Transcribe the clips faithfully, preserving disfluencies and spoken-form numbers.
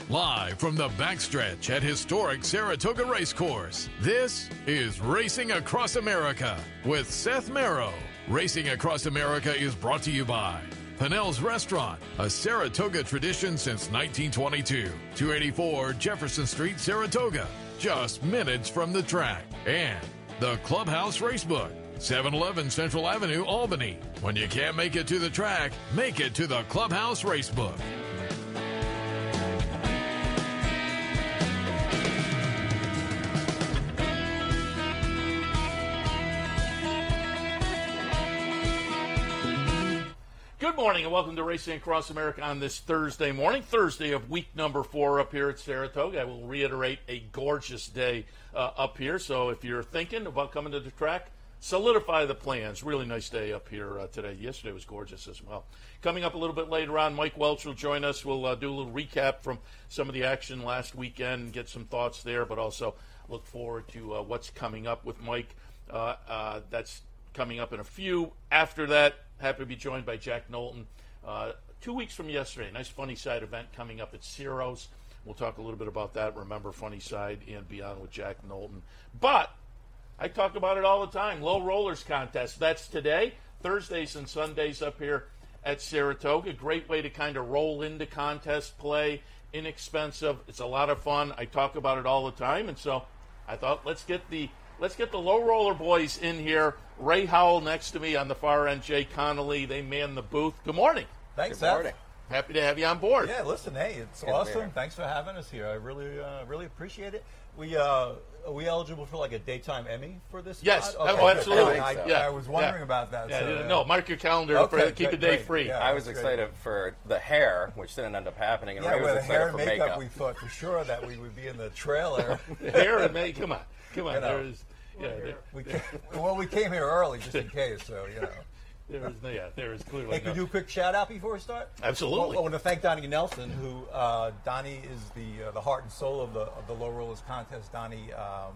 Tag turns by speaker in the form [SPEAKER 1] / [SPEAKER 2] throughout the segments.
[SPEAKER 1] Live from the backstretch at historic Saratoga Racecourse, this is Racing Across America with Seth Merrow. Racing Across America is brought to you by Pinnell's Restaurant, a Saratoga tradition since nineteen twenty-two. two eighty-four Jefferson Street, Saratoga, just minutes from the track. And the Clubhouse Racebook, seven eleven Central Avenue, Albany. When you can't make it to the track, make it to the Clubhouse Racebook.
[SPEAKER 2] Good morning and welcome to Racing Across America on this Thursday morning, Thursday of week number four up here at Saratoga. I will reiterate, a gorgeous day uh, up here, so if you're thinking about coming to the track, solidify the plans. Really nice day up here uh, today. Yesterday was gorgeous as well. Coming up a little bit later on, Mike Welch will join us. We'll uh, do a little recap from some of the action last weekend, get some thoughts there, but also look forward to uh, what's coming up with Mike. Uh, uh, that's coming up in a few. After that, happy to be joined by Jack Knowlton. Uh, two weeks from yesterday, nice Funny Side event coming up at Ciro's. We'll talk a little bit about that. Remember Funny Side and beyond with Jack Knowlton. But I talk about it all the time. Low Rollers Contest. That's today, Thursdays and Sundays up here at Saratoga. Great way to kind of roll into contest play. Inexpensive. It's a lot of fun. I talk about it all the time. And so I thought let's get the let's get the Low Roller boys in here. Ray Howell next to me on the far end, Jay Connolly. They man the booth. Good morning.
[SPEAKER 3] Thanks,
[SPEAKER 4] Good morning.
[SPEAKER 3] Seth.
[SPEAKER 2] Happy to have you on board.
[SPEAKER 3] Yeah, listen, hey, it's
[SPEAKER 4] Good
[SPEAKER 3] awesome.
[SPEAKER 4] man.
[SPEAKER 3] Thanks for having us here. I really, uh, really appreciate it. We uh, are we eligible for like a daytime Emmy for this?
[SPEAKER 2] Yes.
[SPEAKER 3] spot? Okay,
[SPEAKER 2] Oh,
[SPEAKER 3] good.
[SPEAKER 2] absolutely.
[SPEAKER 3] I,
[SPEAKER 4] so.
[SPEAKER 3] I,
[SPEAKER 2] Yeah.
[SPEAKER 3] I was wondering
[SPEAKER 2] Yeah.
[SPEAKER 3] about that.
[SPEAKER 2] Yeah,
[SPEAKER 3] so,
[SPEAKER 2] no, mark your calendar
[SPEAKER 3] Okay,
[SPEAKER 2] for keep
[SPEAKER 3] great,
[SPEAKER 2] a day
[SPEAKER 3] great.
[SPEAKER 2] free.
[SPEAKER 3] Yeah.
[SPEAKER 4] I was
[SPEAKER 3] that's
[SPEAKER 4] excited for the hair, which didn't end up happening, and
[SPEAKER 3] Yeah,
[SPEAKER 4] Ray was
[SPEAKER 3] with the
[SPEAKER 4] excited
[SPEAKER 3] hair
[SPEAKER 4] for
[SPEAKER 3] and makeup,
[SPEAKER 4] makeup.
[SPEAKER 3] we thought for sure that we would be in the trailer.
[SPEAKER 2] Hair and make. Come on, come on.
[SPEAKER 3] You know.
[SPEAKER 2] There is, yeah, there,
[SPEAKER 3] we came, well, we came here early just in case, so you know.
[SPEAKER 2] there is, yeah, there is clearly.
[SPEAKER 3] Hey, can
[SPEAKER 2] no-
[SPEAKER 3] we do a quick shout out before we start?
[SPEAKER 2] Absolutely.
[SPEAKER 3] Well, I want to thank Donnie Nelson, who uh, Donnie is the uh, the heart and soul of the of the Low Rollers Contest. Donnie um,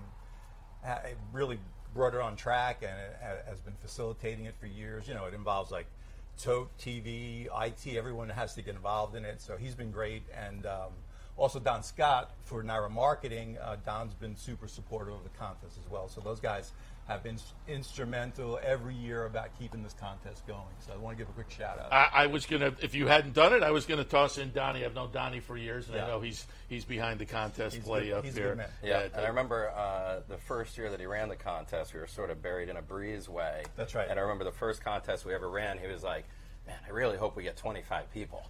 [SPEAKER 3] ha- really brought it on track and it ha- has been facilitating it for years. You know, it involves like tote, T V, I T. Everyone has to get involved in it. So he's been great, and um, also Don Scott for Naira Marketing. Uh, Don's been super supportive of the contest as well. So those guys have been s- instrumental every year about keeping this contest going. So I want to give a quick shout out.
[SPEAKER 2] I, I was gonna, if you hadn't done it, I was gonna toss in Donnie. I've known Donnie for years, and
[SPEAKER 3] Yeah.
[SPEAKER 2] I know he's he's behind the contest
[SPEAKER 3] He's
[SPEAKER 2] play
[SPEAKER 3] good-
[SPEAKER 2] up
[SPEAKER 3] he's a
[SPEAKER 2] there.
[SPEAKER 3] good man.
[SPEAKER 4] Yeah,
[SPEAKER 2] Uh,
[SPEAKER 4] and I remember uh, the first year that he ran the contest, we were sort of buried in a breezeway.
[SPEAKER 3] That's right.
[SPEAKER 4] And I remember the first contest we ever ran, he was like, man, I really hope we get twenty-five people.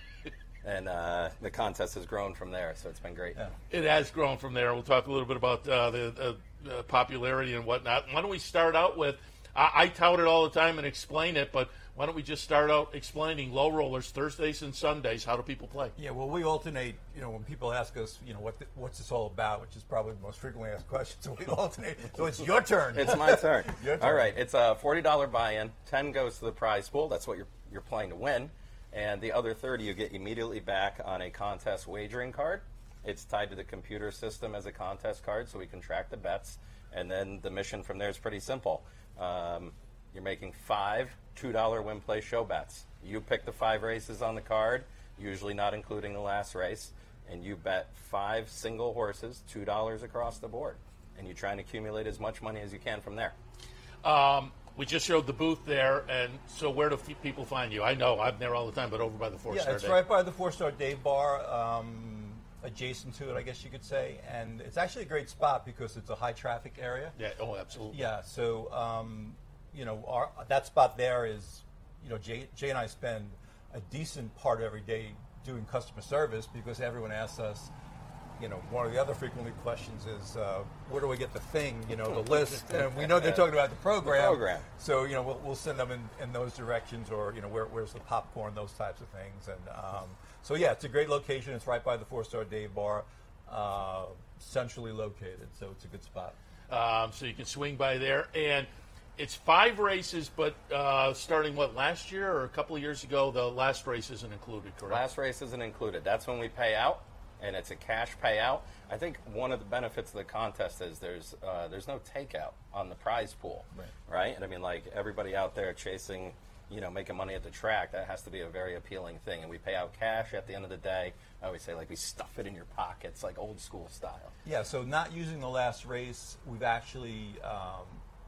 [SPEAKER 4] And uh, the contest has grown from there, so it's been great.
[SPEAKER 3] Yeah.
[SPEAKER 2] It has grown from there. We'll talk a little bit about uh, the uh, uh, popularity and whatnot. Why don't we start out with? I, I tout it all the time and explain it, but why don't we just start out explaining Low Rollers Thursdays and Sundays? How do people play?
[SPEAKER 3] Yeah, well, we alternate. You know, when people ask us, you know, what the, what's this all about, which is probably the most frequently asked question. So we alternate. So it's your turn.
[SPEAKER 4] It's my turn.
[SPEAKER 3] Your turn.
[SPEAKER 4] All right, it's a forty dollars buy-in. ten goes to the prize pool. That's what you're you're playing to win. And the other thirty you get immediately back on a contest wagering card. It's tied to the computer system as a contest card, so we can track the bets. And then the mission from there is pretty simple. Um, you're making five two dollars win play show bets. You pick the five races on the card, usually not including the last race, and you bet five single horses, two dollars across the board. And you try and accumulate as much money as you can from there.
[SPEAKER 2] Um, we just showed the booth there, and so where do f- people find you? I know I'm there all the time, but over by the four
[SPEAKER 3] Yeah,
[SPEAKER 2] star.
[SPEAKER 3] it's
[SPEAKER 2] Day.
[SPEAKER 3] right by the Four Star Dave Bar, um, adjacent to it, I guess you could say. And it's actually a great spot because it's a high traffic area.
[SPEAKER 2] Yeah. Oh, absolutely.
[SPEAKER 3] Yeah, so um, you know, our, that spot there is, you know, Jay, Jay and I spend a decent part of every day doing customer service because everyone asks us, you know, one of the other frequently questions is, uh, where do we get the thing, you know, the list? And we know they're talking about the program.
[SPEAKER 4] The program.
[SPEAKER 3] So, you know, we'll, we'll send them in, in those directions or, you know, where, where's the popcorn, those types of things. And um, so, yeah, it's a great location. It's right by the Four Star Dave Bar, uh, centrally located. So it's a good spot.
[SPEAKER 2] Um, so you can swing by there, and it's five races, but uh, starting what last year or a couple of years ago, the last race isn't included, correct?
[SPEAKER 4] Last race isn't included. That's when we pay out, and it's a cash payout. I think one of the benefits of the contest is there's uh, there's no takeout on the prize pool,
[SPEAKER 3] Right.
[SPEAKER 4] right? And I mean, like everybody out there chasing, you know, making money at the track, that has to be a very appealing thing. And we pay out cash at the end of the day. I always say, like, we stuff it in your pockets, like old school style.
[SPEAKER 3] Yeah, so not using the last race, we've actually, um,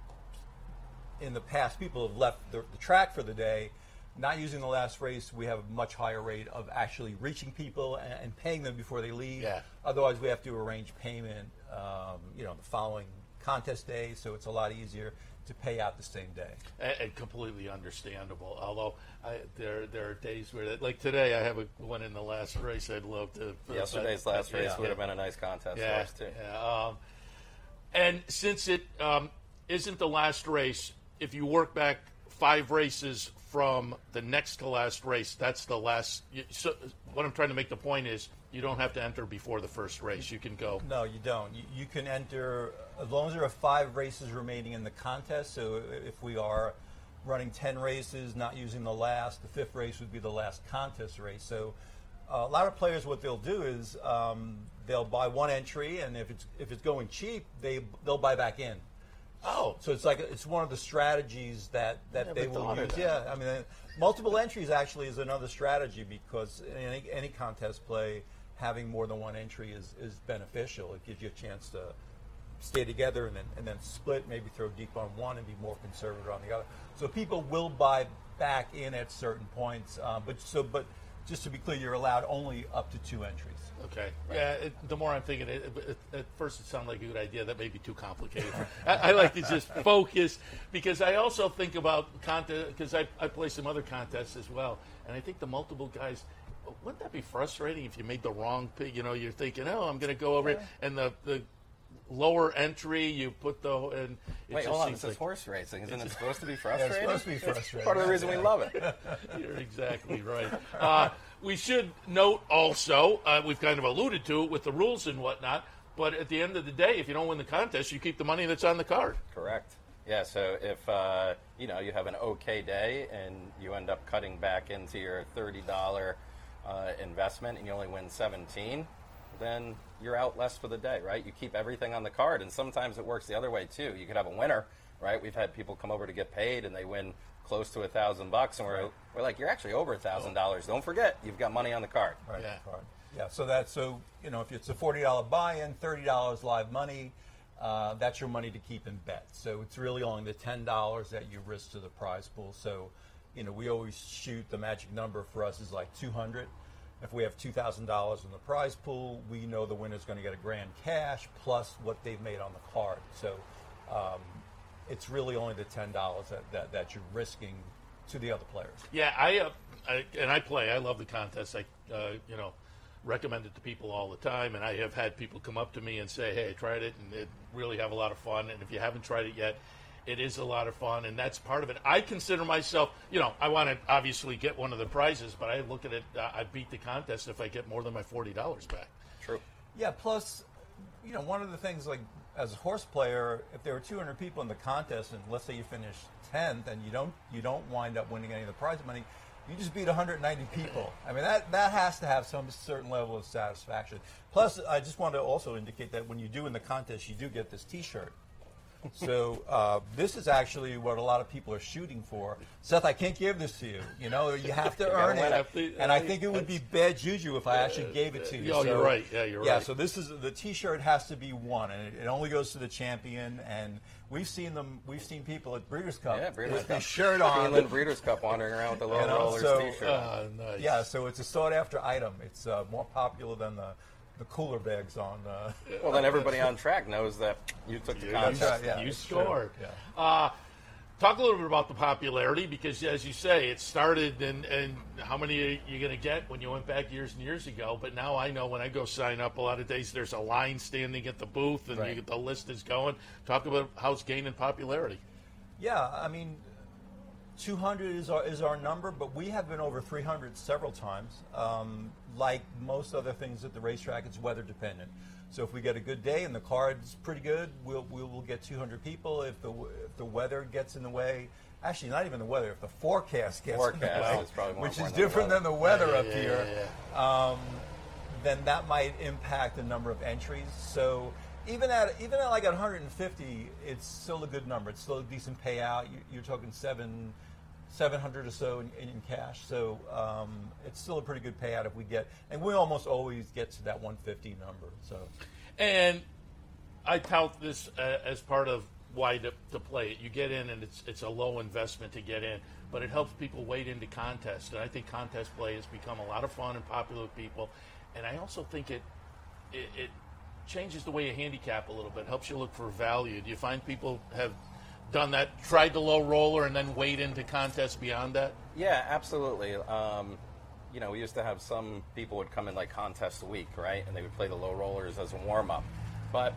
[SPEAKER 3] in the past, people have left the, the track for the day. Not using the last race, we have a much higher rate of actually reaching people and, and paying them before they leave.
[SPEAKER 2] Yeah.
[SPEAKER 3] Otherwise, we have to arrange payment, um, you know, the following contest day, so it's a lot easier to pay out the same day.
[SPEAKER 2] And, and completely understandable. Although I, there there are days where, that, like today, I have a one in the last race. I'd love to.
[SPEAKER 4] Yesterday's
[SPEAKER 2] but,
[SPEAKER 4] last
[SPEAKER 2] but,
[SPEAKER 4] race
[SPEAKER 2] yeah,
[SPEAKER 4] would
[SPEAKER 2] yeah.
[SPEAKER 4] have been a nice contest
[SPEAKER 2] Yeah,
[SPEAKER 4] for us too.
[SPEAKER 2] yeah. Um, and since it um, isn't the last race, if you work back five races from the next to last race, that's the last. So what I'm trying to make the point is, you don't have to enter before the first race. You can go.
[SPEAKER 3] No, you don't. You, you can enter as long as there are five races remaining in the contest. So if we are running ten races, not using the last, the fifth race would be the last contest race. So uh, a lot of players, what they'll do is um, they'll buy one entry, and if it's if it's going cheap, they they'll buy back in.
[SPEAKER 2] Oh,
[SPEAKER 3] So it's like it's one of the strategies that, that
[SPEAKER 2] Never
[SPEAKER 3] they will
[SPEAKER 2] thought of
[SPEAKER 3] use.
[SPEAKER 2] that.
[SPEAKER 3] Yeah, I mean, uh, multiple entries actually is another strategy because in any, any contest play, having more than one entry is, is beneficial. It gives you a chance to stay together and then and then split, maybe throw deep on one and be more conservative on the other. So people will buy back in at certain points, uh, but so but just to be clear, you're allowed only up to two entries.
[SPEAKER 2] okay. Yeah, it, the more I'm thinking, it, it, at first it sounded like a good idea. That may be too complicated. I, I like to just focus because I also think about contest because I, I play some other contests as well, and I think the multiple guys. Wouldn't that be frustrating if you made the wrong pick? You know, you're thinking, oh, I'm going to go over it, and the, the lower entry, you put the and it
[SPEAKER 4] Wait,
[SPEAKER 2] just
[SPEAKER 4] hold on.
[SPEAKER 2] seems
[SPEAKER 4] This is
[SPEAKER 2] like,
[SPEAKER 4] horse racing. Isn't it supposed to be
[SPEAKER 3] Yeah, it's
[SPEAKER 4] frustrating?
[SPEAKER 3] supposed to be
[SPEAKER 4] It's
[SPEAKER 3] frustrating.
[SPEAKER 4] part of the reason we love it.
[SPEAKER 2] You're exactly right. Uh, we should note also, uh, we've kind of alluded to it with the rules and whatnot, but at the end of the day, if you don't win the contest, you keep the money that's on the card.
[SPEAKER 4] Correct. Yeah, so if uh, you know you have an okay day and you end up cutting back into your thirty dollars uh, investment and you only win seventeen, then you're out less for the day, right? You keep everything on the card, and sometimes it works the other way too. You could have a winner, right? We've had people come over to get paid and they win close to a thousand bucks, and we're we're like, you're actually over a thousand dollars. Don't forget, you've got money on the card.
[SPEAKER 3] Right.
[SPEAKER 2] Yeah.
[SPEAKER 3] Card. Yeah. So that's so you know if it's a forty dollar buy-in, thirty dollars live money. Uh, that's your money to keep in bet. So it's really only the ten dollars that you risk to the prize pool. So, you know, we always shoot the magic number for us is like two hundred. If we have two thousand dollars in the prize pool, we know the winner's going to get a grand cash plus what they've made on the card. So um, it's really only the ten dollars that, that, that you're risking to the other players.
[SPEAKER 2] Yeah, I, uh, I and I play. I love the contest. I, uh, you know, recommend it to people all the time, and I have had people come up to me and say, "Hey, I tried it, and it really have a lot of fun." And if you haven't tried it yet, it is a lot of fun, and that's part of it. I consider myself, you know, I want to obviously get one of the prizes, but I look at it. Uh, I beat the contest if I get more than my forty dollars back.
[SPEAKER 4] True.
[SPEAKER 3] Yeah, plus, you know, one of the things, like, as a horse player, if there were two hundred people in the contest, and let's say you finish tenth, and you don't you don't wind up winning any of the prize money, you just beat one hundred ninety people. I mean, that, that has to have some certain level of satisfaction. Plus, I just want to also indicate that when you do in the contest, you do get this T-shirt. So uh, this is actually what a lot of people are shooting for. Seth, I can't give this to you. You know, you have to earn
[SPEAKER 4] win
[SPEAKER 3] it.
[SPEAKER 2] it.
[SPEAKER 3] And I think it would be bad juju if I actually gave it to you.
[SPEAKER 2] Oh, you're
[SPEAKER 3] So-
[SPEAKER 2] right. Yeah, you're
[SPEAKER 3] Yeah,
[SPEAKER 2] right.
[SPEAKER 3] so this is the T-shirt has to be won, and it, it only goes to the champion. And we've seen them. We've seen people at Breeders' Cup
[SPEAKER 4] Yeah, Breeders'
[SPEAKER 3] with the
[SPEAKER 4] Cup.
[SPEAKER 3] shirt on.
[SPEAKER 4] Greenland Breeders' Cup wandering around with the Low
[SPEAKER 3] You know,
[SPEAKER 4] Rollers
[SPEAKER 3] so,
[SPEAKER 4] T-shirt.
[SPEAKER 2] Uh, nice.
[SPEAKER 3] Yeah, so it's a sought-after item. It's uh, more popular than the the cooler bags on. Uh,
[SPEAKER 4] Well, then everybody on track knows that you took the
[SPEAKER 2] You-
[SPEAKER 4] contest.
[SPEAKER 3] That's right, yeah,
[SPEAKER 2] you
[SPEAKER 3] it's true.
[SPEAKER 2] scored.
[SPEAKER 3] Yeah.
[SPEAKER 2] Uh, talk a little bit about the popularity because, as you say, it started and, and how many are you going to get when you went back years and years ago. But now I know when I go sign up, a lot of days there's a line standing at the booth and
[SPEAKER 3] Right.
[SPEAKER 2] you get the list is going. Talk about how it's gaining popularity.
[SPEAKER 3] Yeah, I mean, two hundred is our, is our number, but we have been over three hundred several times. Um, like most other things at the racetrack, it's weather dependent. So if we get a good day and the card's pretty good, we'll we will get two hundred people. If the if the weather gets in the way, actually not even the weather, if the forecast gets in the
[SPEAKER 4] Forecast
[SPEAKER 3] way,
[SPEAKER 4] is probably more
[SPEAKER 3] which is
[SPEAKER 4] important than the
[SPEAKER 3] different
[SPEAKER 4] weather.
[SPEAKER 3] than the weather
[SPEAKER 2] Yeah,
[SPEAKER 3] up
[SPEAKER 2] yeah,
[SPEAKER 3] here,
[SPEAKER 2] yeah,
[SPEAKER 3] Um, then that might impact the number of entries. So even at even at like at one hundred fifty, it's still a good number. It's still a decent payout. You, you're talking seven. seven hundred or so in, in cash. So um, it's still a pretty good payout if we get, and we almost always get to that one fifty number. So,
[SPEAKER 2] and I tout this uh, as part of why to, to play it. You get in, and it's it's a low investment to get in, but it helps people wade into contests. And I think contest play has become a lot of fun and popular with people. And I also think it it, it changes the way you handicap a little bit. Helps you look for value. Do you find people have done that, tried the low roller, and then wade into contests beyond that?
[SPEAKER 4] Yeah, absolutely. Um, you know, we used to have some people would come in like contest a week, right? And they would play the low rollers as a warm-up. But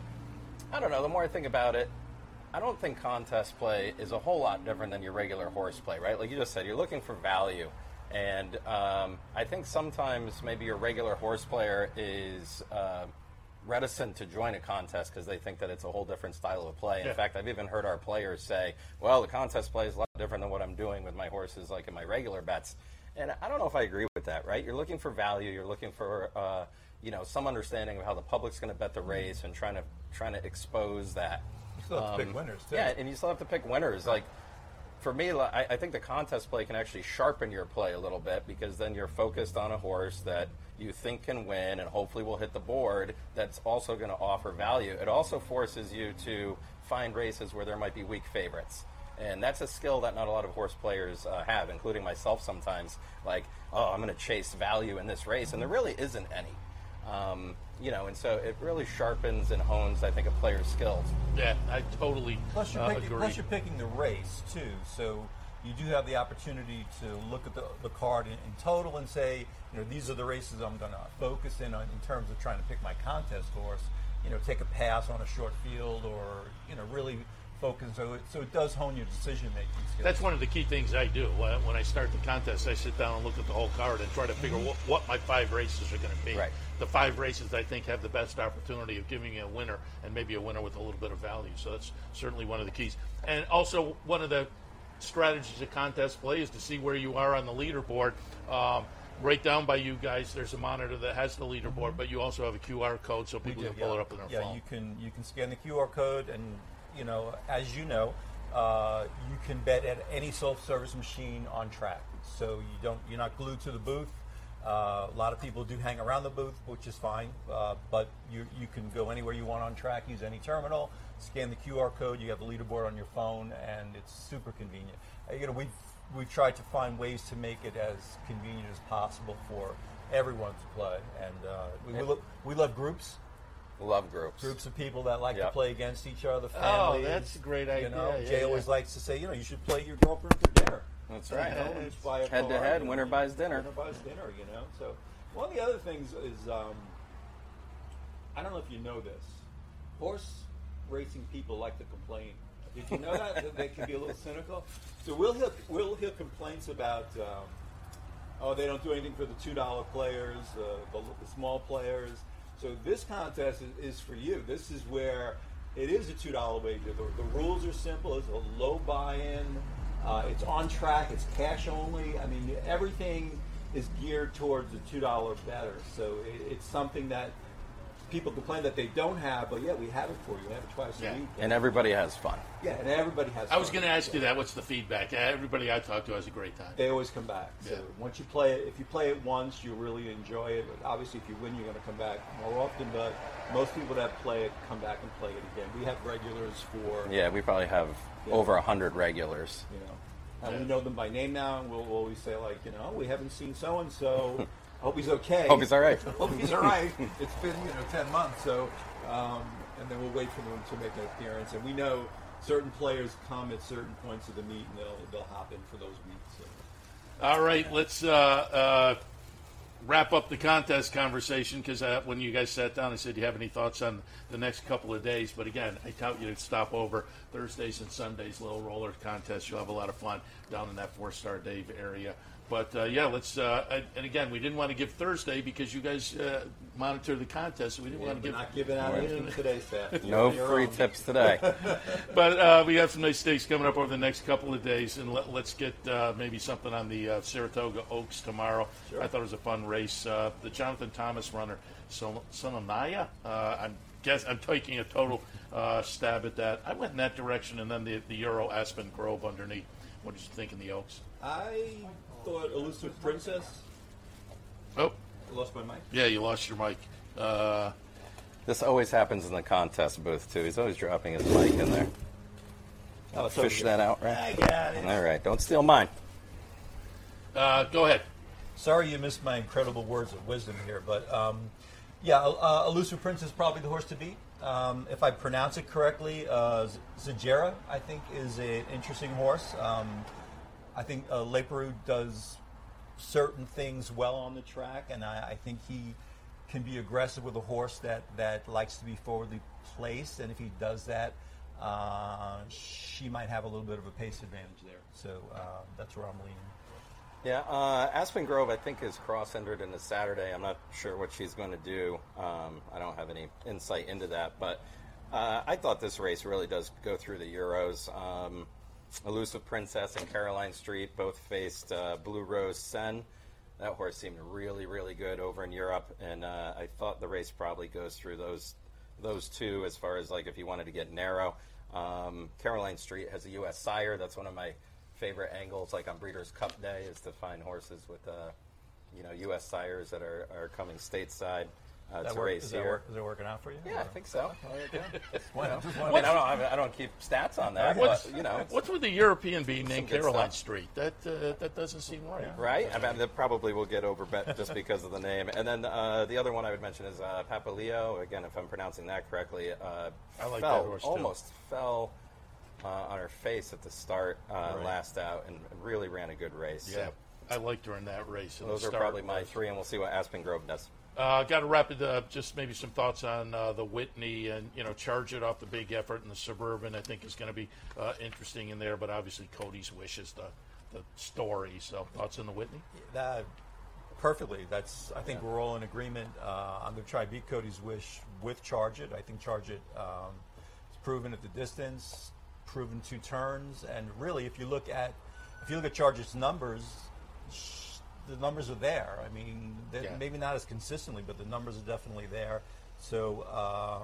[SPEAKER 4] I don't know, the more I think about it, I don't think contest play is a whole lot different than your regular horse play, right? Like you just said, you're looking for value. And um, I think sometimes maybe your regular horse player is uh, reticent to join a contest because they think that it's a whole different style of play. In
[SPEAKER 2] Yeah.
[SPEAKER 4] fact, I've even heard our players say, well, the contest play is a lot different than what I'm doing with my horses, like in my regular bets. And I don't know if I agree with that, right? You're looking for value. You're looking for, uh, you know, some understanding of how the public's going to bet the race and trying to trying to expose that.
[SPEAKER 3] you still have to
[SPEAKER 4] Um,
[SPEAKER 3] pick winners, too.
[SPEAKER 4] Yeah, and you still have to pick winners. Like, for me, li- I, I think the contest play can actually sharpen your play a little bit because then you're focused on a horse that you think can win and hopefully will hit the board that's also going to offer value. It also forces you to find races where there might be weak favorites. And that's a skill that not a lot of horse players uh, have, including myself sometimes. Like, oh, I'm going to chase value in this race, and there really isn't any. Um, you know, and so it really sharpens and hones, I think, a player's skills.
[SPEAKER 2] Yeah, I totally
[SPEAKER 3] Plus you're,
[SPEAKER 2] uh,
[SPEAKER 3] picking,
[SPEAKER 2] agree.
[SPEAKER 3] plus you're picking the race, too. So you do have the opportunity to look at the, the card in, in total and say, you know, these are the races I'm going to focus in on in terms of trying to pick my contest horse. You know, take a pass on a short field or, you know, really focus. So it, so it does hone your decision-making skills.
[SPEAKER 2] That's one of the key things I do. When when I start the contest, I sit down and look at the whole card and try to figure what, what my five races are going to be.
[SPEAKER 4] Right.
[SPEAKER 2] The five races I think have the best opportunity of giving you a winner, and maybe a winner with a little bit of value. So that's certainly one of the keys. And also one of the strategies of contest play is to see where you are on the leaderboard. Um, right down by you guys, there's a monitor that has the leaderboard, but you also have a Q R code so
[SPEAKER 3] We
[SPEAKER 2] people
[SPEAKER 3] do,
[SPEAKER 2] can pull
[SPEAKER 3] yeah.
[SPEAKER 2] it up on their
[SPEAKER 3] yeah,
[SPEAKER 2] phone.
[SPEAKER 3] you can you can scan the Q R code, and you know, as you know, uh, you can bet at any self-service machine on track. So you don't you're not glued to the booth. Uh, a lot of people do hang around the booth, which is fine, uh, but you you can go anywhere you want on track. Use any terminal, scan the Q R code. You have the leaderboard on your phone, and it's super convenient. Uh, you know, we've we've tried to find ways to make it as convenient as possible for everyone to play, and uh, we, we, lo- we love groups.
[SPEAKER 4] Love groups.
[SPEAKER 3] Groups of people that like
[SPEAKER 4] Yep.
[SPEAKER 3] to play against each other,
[SPEAKER 2] Oh,
[SPEAKER 3] families.
[SPEAKER 2] that's a great
[SPEAKER 3] You
[SPEAKER 2] idea.
[SPEAKER 3] know,
[SPEAKER 2] Yeah,
[SPEAKER 3] Jay
[SPEAKER 2] yeah.
[SPEAKER 3] always likes to say, you know, you should play your girlfriend for dinner.
[SPEAKER 4] That's
[SPEAKER 3] You
[SPEAKER 4] right.
[SPEAKER 3] know, and just buy a
[SPEAKER 4] Head to
[SPEAKER 3] card,
[SPEAKER 4] head,
[SPEAKER 3] and
[SPEAKER 4] winner buys dinner.
[SPEAKER 3] Winner buys dinner, you know. So one of the other things is, um, I don't know if you know this, horse racing people like to complain. Did you know that? That they can be a little cynical? So we'll hear, we'll hear complaints about, um, oh, they don't do anything for the two dollar players, uh, the, the small players. So this contest is, is for you. This is where it is a two dollar wager. The, the rules are simple. It's a low buy-in. Uh, it's on track. It's cash only. I mean, everything is geared towards the two dollar better. So it, it's something that people complain that they don't have, but yeah, we have it for you. We have it twice
[SPEAKER 2] Yeah.
[SPEAKER 3] a week.
[SPEAKER 4] And everybody has fun.
[SPEAKER 3] yeah, and everybody has.
[SPEAKER 2] I was
[SPEAKER 3] fun.
[SPEAKER 2] going to ask
[SPEAKER 3] So
[SPEAKER 2] you that. What's the feedback? Everybody I talk to has a great time.
[SPEAKER 3] They always come back. So
[SPEAKER 2] Yeah.
[SPEAKER 3] once you play it, if you play it once, you really enjoy it. Obviously, if you win, you're going to come back more often. But most people that play it come back and play it again. We have regulars for
[SPEAKER 4] Yeah, we probably have
[SPEAKER 3] Yeah.
[SPEAKER 4] over a hundred regulars.
[SPEAKER 3] you know, and
[SPEAKER 2] Yeah.
[SPEAKER 3] we know them by name now, and we'll always say like, you know, we haven't seen so and so. Hope he's okay.
[SPEAKER 4] Hope he's all right.
[SPEAKER 3] Hope he's all right. It's been you know ten months, so um, and then we'll wait for them to make an appearance. And we know certain players come at certain points of the meet, and they'll they'll hop in for those weeks. So.
[SPEAKER 2] All right, let's uh, uh, wrap up the contest conversation because uh, when you guys sat down, I said, do you have any thoughts on the next couple of days? But again, I tout you to stop over Thursdays and Sundays, little roller contest. You'll have a lot of fun down in that four-star Dave area. But, uh, yeah, let's uh, – and, and, again, we didn't want to give Thursday because you guys uh, monitor the contest, so we didn't
[SPEAKER 3] Yeah,
[SPEAKER 2] want to
[SPEAKER 3] we're
[SPEAKER 2] give –
[SPEAKER 3] not giving out anything today, Seth.
[SPEAKER 4] No
[SPEAKER 3] You're
[SPEAKER 4] free
[SPEAKER 3] on.
[SPEAKER 4] tips today.
[SPEAKER 2] But uh, we have some nice stakes coming up over the next couple of days, and let, let's get uh, maybe something on the uh, Saratoga Oaks tomorrow.
[SPEAKER 3] Sure.
[SPEAKER 2] I thought it was a fun race. Uh, the Jonathan Thomas runner, Son- Sonamaya, uh, I'm guess I'm taking a total uh, stab at that. I went in that direction, and then the the Euro Aspen Grove underneath. What did you think in the Oaks?
[SPEAKER 3] I thought Elusive Princess.
[SPEAKER 2] Oh,
[SPEAKER 3] I lost my mic.
[SPEAKER 2] yeah, you lost your mic. Uh,
[SPEAKER 4] This always happens in the contest booth, too. He's always dropping his mic in there.
[SPEAKER 3] Oh, so
[SPEAKER 4] Fish that out, right?
[SPEAKER 3] I got it.
[SPEAKER 4] All right, don't steal mine.
[SPEAKER 2] uh, go ahead.
[SPEAKER 3] Sorry you missed my incredible words of wisdom here, but um, yeah, uh, Elusive Prince is probably the horse to beat. Um, if I pronounce it correctly, uh, Z- Zajera, I think, is an interesting horse. Um, I think uh, Leparoux does certain things well on the track, and I, I think he can be aggressive with a horse that, that likes to be forwardly placed, and if he does that, uh, she might have a little bit of a pace advantage there. So uh, that's where I'm leaning.
[SPEAKER 4] Yeah, uh, Aspen Grove, I think, is cross-entered into Saturday. I'm not sure what she's going to do. Um, I don't have any insight into that. But uh, I thought this race really does go through the Euros. Um, Elusive Princess and Caroline Street both faced uh, Blue Rose Sen. That horse seemed really, really good over in Europe. And uh, I thought the race probably goes through those those two as far as, like, if you wanted to get narrow. Um, Caroline Street has a U S sire. That's one of my favorite angles, like on Breeders' Cup Day, is to find horses with, uh, you know, U S sires that are, are coming stateside uh,
[SPEAKER 3] That
[SPEAKER 4] to
[SPEAKER 3] work,
[SPEAKER 4] race
[SPEAKER 3] is,
[SPEAKER 4] here.
[SPEAKER 3] that work, is it working out for you?
[SPEAKER 4] Yeah, I think so.
[SPEAKER 3] Well,
[SPEAKER 4] I,
[SPEAKER 3] Well, just
[SPEAKER 4] mean,
[SPEAKER 3] wanted-
[SPEAKER 4] I don't, I don't keep stats on that,
[SPEAKER 2] What's,
[SPEAKER 4] but you know, it's-
[SPEAKER 2] what's with the European being named
[SPEAKER 4] good
[SPEAKER 2] Caroline
[SPEAKER 4] stuff.
[SPEAKER 2] Street? That uh, that doesn't seem right.
[SPEAKER 4] right? I mean, that probably will get overbet just because of the name. And then uh, the other one I would mention is uh, Papaleo. Again, if I'm pronouncing that correctly, uh,
[SPEAKER 2] I like
[SPEAKER 4] fell,
[SPEAKER 2] that horse, too.
[SPEAKER 4] almost fell uh, on her face at the start uh,
[SPEAKER 2] Right.
[SPEAKER 4] last out, and really ran a good race.
[SPEAKER 2] Yeah,
[SPEAKER 4] So
[SPEAKER 2] I liked her in that race. in
[SPEAKER 4] those
[SPEAKER 2] the
[SPEAKER 4] are
[SPEAKER 2] start.
[SPEAKER 4] probably my three, and we'll see what Aspen Grove does.
[SPEAKER 2] Uh, got to wrap it up. Just maybe some thoughts on uh, the Whitney and, you know, charge it off the big effort, and the Suburban I think is going to be uh, interesting in there, but obviously Cody's Wish is the, the story. So thoughts on the Whitney?
[SPEAKER 3] That perfectly. That's. I think we're all in agreement. Uh, I'm going to try beat Cody's Wish with Charge It. I think Charge It um, is proven at the distance, proven two turns, and really, if you look at if you look at Charge It's numbers, sh- the numbers are there. I mean, they're
[SPEAKER 2] Yeah.
[SPEAKER 3] maybe not as consistently, but the numbers are definitely there. So, um,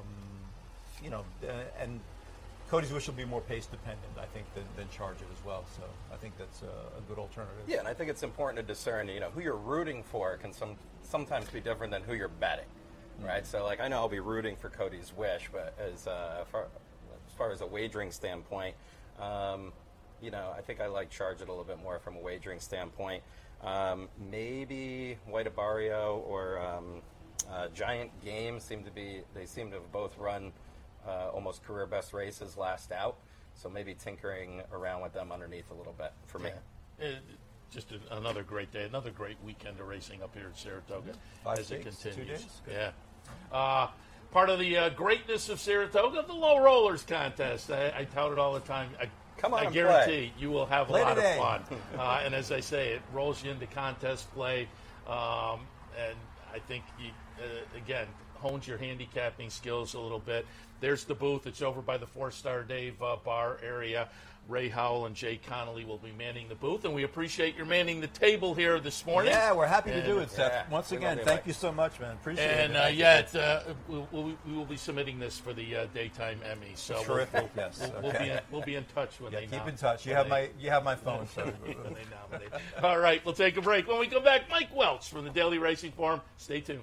[SPEAKER 3] you know, uh, and Cody's Wish will be more pace dependent, I think, than, than Charge It as well. So I think that's a, a good alternative.
[SPEAKER 4] Yeah, and I think it's important to discern, you know, who you're rooting for can some sometimes be different than who you're betting, right? So, like, I know I'll be rooting for Cody's Wish, but as uh, far as far as a wagering standpoint, um, you know, I think I like Charge It a little bit more from a wagering standpoint. Um, maybe White Abario or um, uh, Giant Game seem to be, they seem to have both run uh, almost career best races last out. So maybe tinkering around with them underneath a little bit for me.
[SPEAKER 2] Yeah. It, just a, another great day, another great weekend of racing up here at Saratoga
[SPEAKER 3] Five
[SPEAKER 2] as it
[SPEAKER 3] days, two
[SPEAKER 2] continues.
[SPEAKER 3] days. Good.
[SPEAKER 2] Yeah. Uh, part of the uh, greatness of Saratoga, the Low Rollers contest. I, I tout it all the time. I,
[SPEAKER 4] Come on
[SPEAKER 2] I
[SPEAKER 4] and
[SPEAKER 2] guarantee you will have
[SPEAKER 3] Play
[SPEAKER 2] a lot
[SPEAKER 3] today.
[SPEAKER 2] of fun. uh, and as I say, it rolls you into contest play. Um, and I think, you, uh, again, hones your handicapping skills a little bit. There's the booth. It's over by the Four-Star Dave uh, bar area. Ray Howell and Jay Connolly will be manning the booth, and we appreciate your manning the table here this morning.
[SPEAKER 3] Yeah, we're happy to
[SPEAKER 2] And-
[SPEAKER 3] do it, Seth.
[SPEAKER 4] Yeah,
[SPEAKER 3] Once
[SPEAKER 4] we
[SPEAKER 3] again,
[SPEAKER 4] love you,
[SPEAKER 3] thank
[SPEAKER 4] Mike.
[SPEAKER 3] you so much, man. Appreciate
[SPEAKER 2] And
[SPEAKER 3] it.
[SPEAKER 2] uh,
[SPEAKER 3] Thank you.
[SPEAKER 2] yeah, it, uh, we'll, we'll, we will be submitting this for the uh, daytime Emmy. So we'll-
[SPEAKER 3] Terrific,
[SPEAKER 2] We'll,
[SPEAKER 3] yes,
[SPEAKER 2] we'll, we'll
[SPEAKER 3] okay.
[SPEAKER 2] be in, we'll be in touch when
[SPEAKER 3] Yeah,
[SPEAKER 2] they
[SPEAKER 3] keep
[SPEAKER 2] nom-
[SPEAKER 3] in touch. You
[SPEAKER 2] when
[SPEAKER 3] have
[SPEAKER 2] they-
[SPEAKER 3] my you have my phone. So.
[SPEAKER 2] when they nominate. All right, we'll take a break. When we come back, Mike Welch from the Daily Racing Forum. Stay tuned.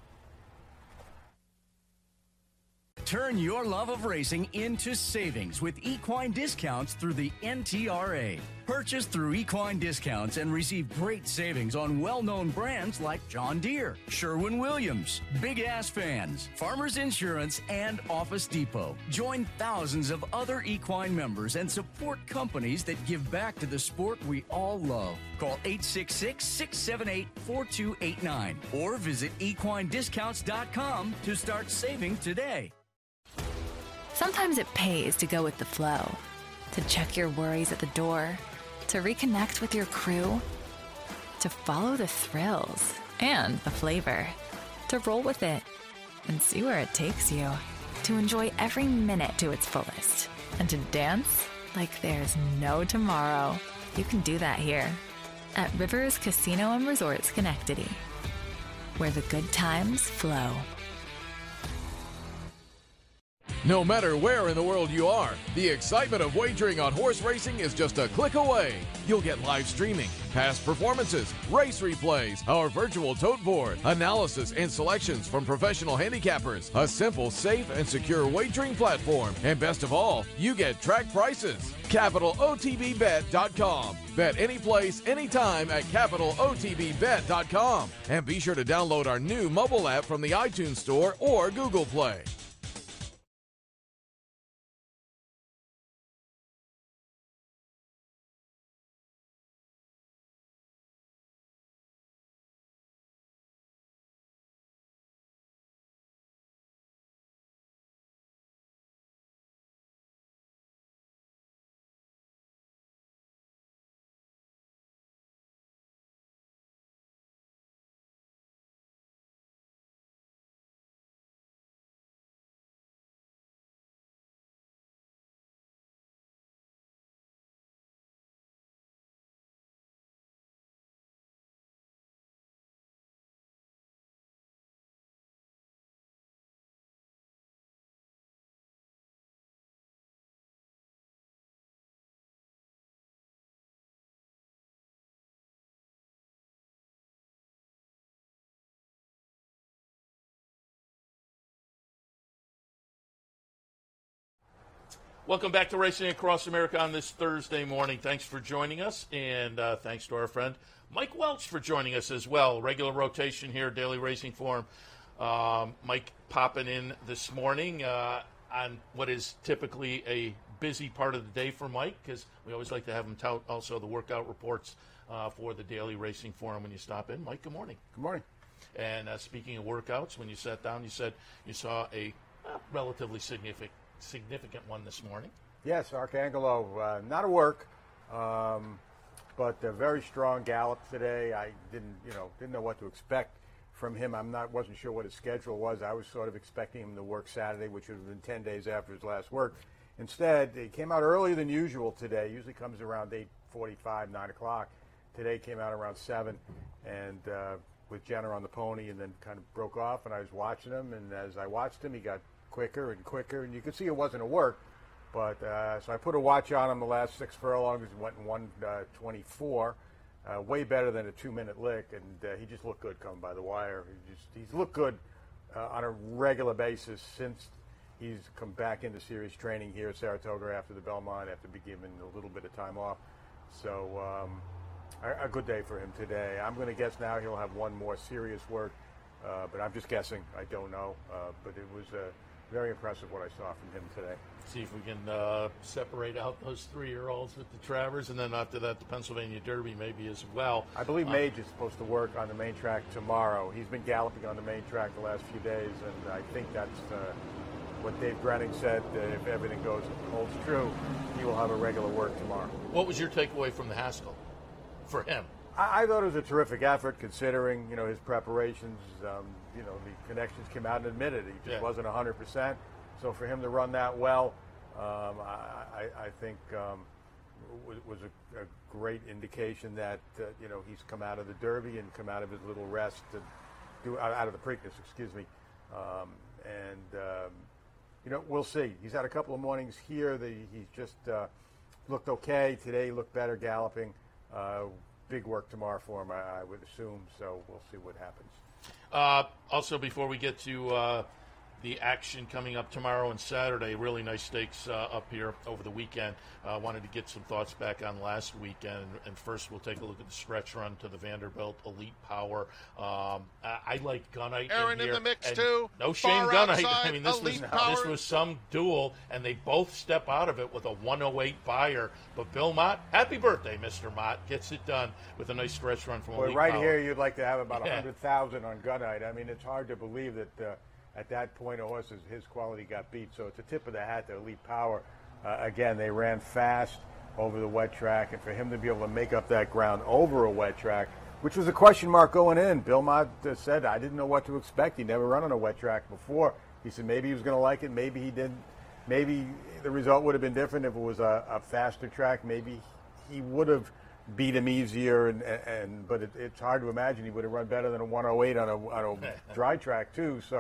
[SPEAKER 5] Turn your love of racing into savings with equine discounts through the N T R A. Purchase through equine discounts and receive great savings on well-known brands like John Deere, Sherwin-Williams, Big Ass Fans, Farmers Insurance, and Office Depot. Join thousands of other equine members and support companies that give back to the sport we all love. Call eight six six, six seven eight, four two eight nine or visit equine discounts dot com to start saving today.
[SPEAKER 6] Sometimes it pays to go with the flow, to check your worries at the door, to reconnect with your crew, to follow the thrills and the flavor, to roll with it and see where it takes you, to enjoy every minute to its fullest, and to dance like there's no tomorrow. You can do that here at Rivers Casino and Resort Schenectady, where the good times flow.
[SPEAKER 1] No matter where in the world you are, the excitement of wagering on horse racing is just a click away. You'll get live streaming, past performances, race replays, our virtual tote board, analysis and selections from professional handicappers, a simple, safe, and secure wagering platform, and best of all, you get track prices. capital O T B bet dot com. Bet any place, anytime at capital O T B bet dot com. And be sure to download our new mobile app from the iTunes Store or Google Play.
[SPEAKER 2] Welcome back to Racing Across America on this Thursday morning. Thanks for joining us, and uh, thanks to our friend Mike Welch for joining us as well. Regular rotation here, Daily Racing Forum. Um, Mike popping in this morning uh, on what is typically a busy part of the day for Mike, because we always like to have him tout also the workout reports uh, for the Daily Racing Forum when you stop in. Mike, good morning.
[SPEAKER 7] Good morning.
[SPEAKER 2] And uh, speaking of workouts, when you sat down, you said you saw a uh, relatively significant significant one this morning.
[SPEAKER 7] Yes, Arcangelo, uh, not a work, um, but a very strong gallop today. I didn't, you know, didn't know what to expect from him. I'm not, wasn't sure what his schedule was. I was sort of expecting him to work Saturday, which would have been ten days after his last work. Instead, he came out earlier than usual today. Usually comes around eight forty-five, nine o'clock. Today came out around seven, and uh, with Jenner on the pony, and then kind of broke off. And I was watching him, and as I watched him, he got quicker and quicker, and you could see it wasn't a work, but uh, so I put a watch on him the last six furlongs. He went in one twenty-four, uh, way better than a two-minute lick, and uh, he just looked good coming by the wire. He just he's looked good uh, on a regular basis since he's come back into series training here at Saratoga after the Belmont, after being given a little bit of time off. So um, a, a good day for him today. I'm going to guess now he'll have one more serious work, uh, but I'm just guessing. I don't know, uh, but it was a very impressive what I saw from him today.
[SPEAKER 2] See if we can uh, separate out those three-year-olds with the Travers, and then after that, the Pennsylvania Derby maybe as well.
[SPEAKER 7] I believe
[SPEAKER 2] um,
[SPEAKER 7] Mage is supposed to work on the main track tomorrow. He's been galloping on the main track the last few days, and I think that's uh, what Dave Brenning said. Uh, if everything goes holds true, he will have a regular work tomorrow.
[SPEAKER 2] What was your takeaway from the Haskell for him?
[SPEAKER 7] I, I thought it was a terrific effort, considering you know his preparations. Um, you know the connections came out and admitted he just
[SPEAKER 2] yeah.
[SPEAKER 7] wasn't one hundred percent. So for him to run that well, um, I, I, I think um, was, was a, a great indication that uh, you know he's come out of the Derby and come out of his little rest and do out of the Preakness, excuse me. Um, and um, you know we'll see. He's had a couple of mornings here. The, he's just uh, looked okay today. He looked better galloping. Uh, big work tomorrow for him, I, I would assume. So we'll see what happens.
[SPEAKER 2] Uh, also, before we get to uh, the action coming up tomorrow and Saturday, really nice stakes uh, up here over the weekend. I uh, wanted to get some thoughts back on last weekend. And first, we'll take a look at the stretch run to the Vanderbilt Elite Power. Um, I, I like Gunite
[SPEAKER 8] Aaron
[SPEAKER 2] in,
[SPEAKER 8] in the mix,
[SPEAKER 2] and
[SPEAKER 8] too.
[SPEAKER 2] No shame,
[SPEAKER 8] Far
[SPEAKER 2] Gunite.
[SPEAKER 8] outside,
[SPEAKER 2] I mean, this was,
[SPEAKER 8] Elite Power.
[SPEAKER 2] this was some duel, and they both step out of it with a one oh eight buyer. But Bill Mott, happy birthday, Mister Mott, gets it done with a nice stretch run from
[SPEAKER 7] Boy,
[SPEAKER 2] Elite
[SPEAKER 7] right
[SPEAKER 2] Power.
[SPEAKER 7] here, you'd like to have about
[SPEAKER 2] Yeah.
[SPEAKER 7] one hundred thousand on Gunite. I mean, it's hard to believe that uh, at that point a horse, his quality got beat. So it's a tip of the hat to Elite Power. Uh, again, they ran fast over the wet track, and for him to be able to make up that ground over a wet track, which was a question mark going in. Bill Mott uh, said, I didn't know what to expect. He never run on a wet track before. He said maybe he was going to like it, maybe he didn't. Maybe the result would have been different if it was a, a faster track. Maybe he would have beat him easier, and, and but it, it's hard to imagine he would have run better than a one oh eight on a, on a dry track too. So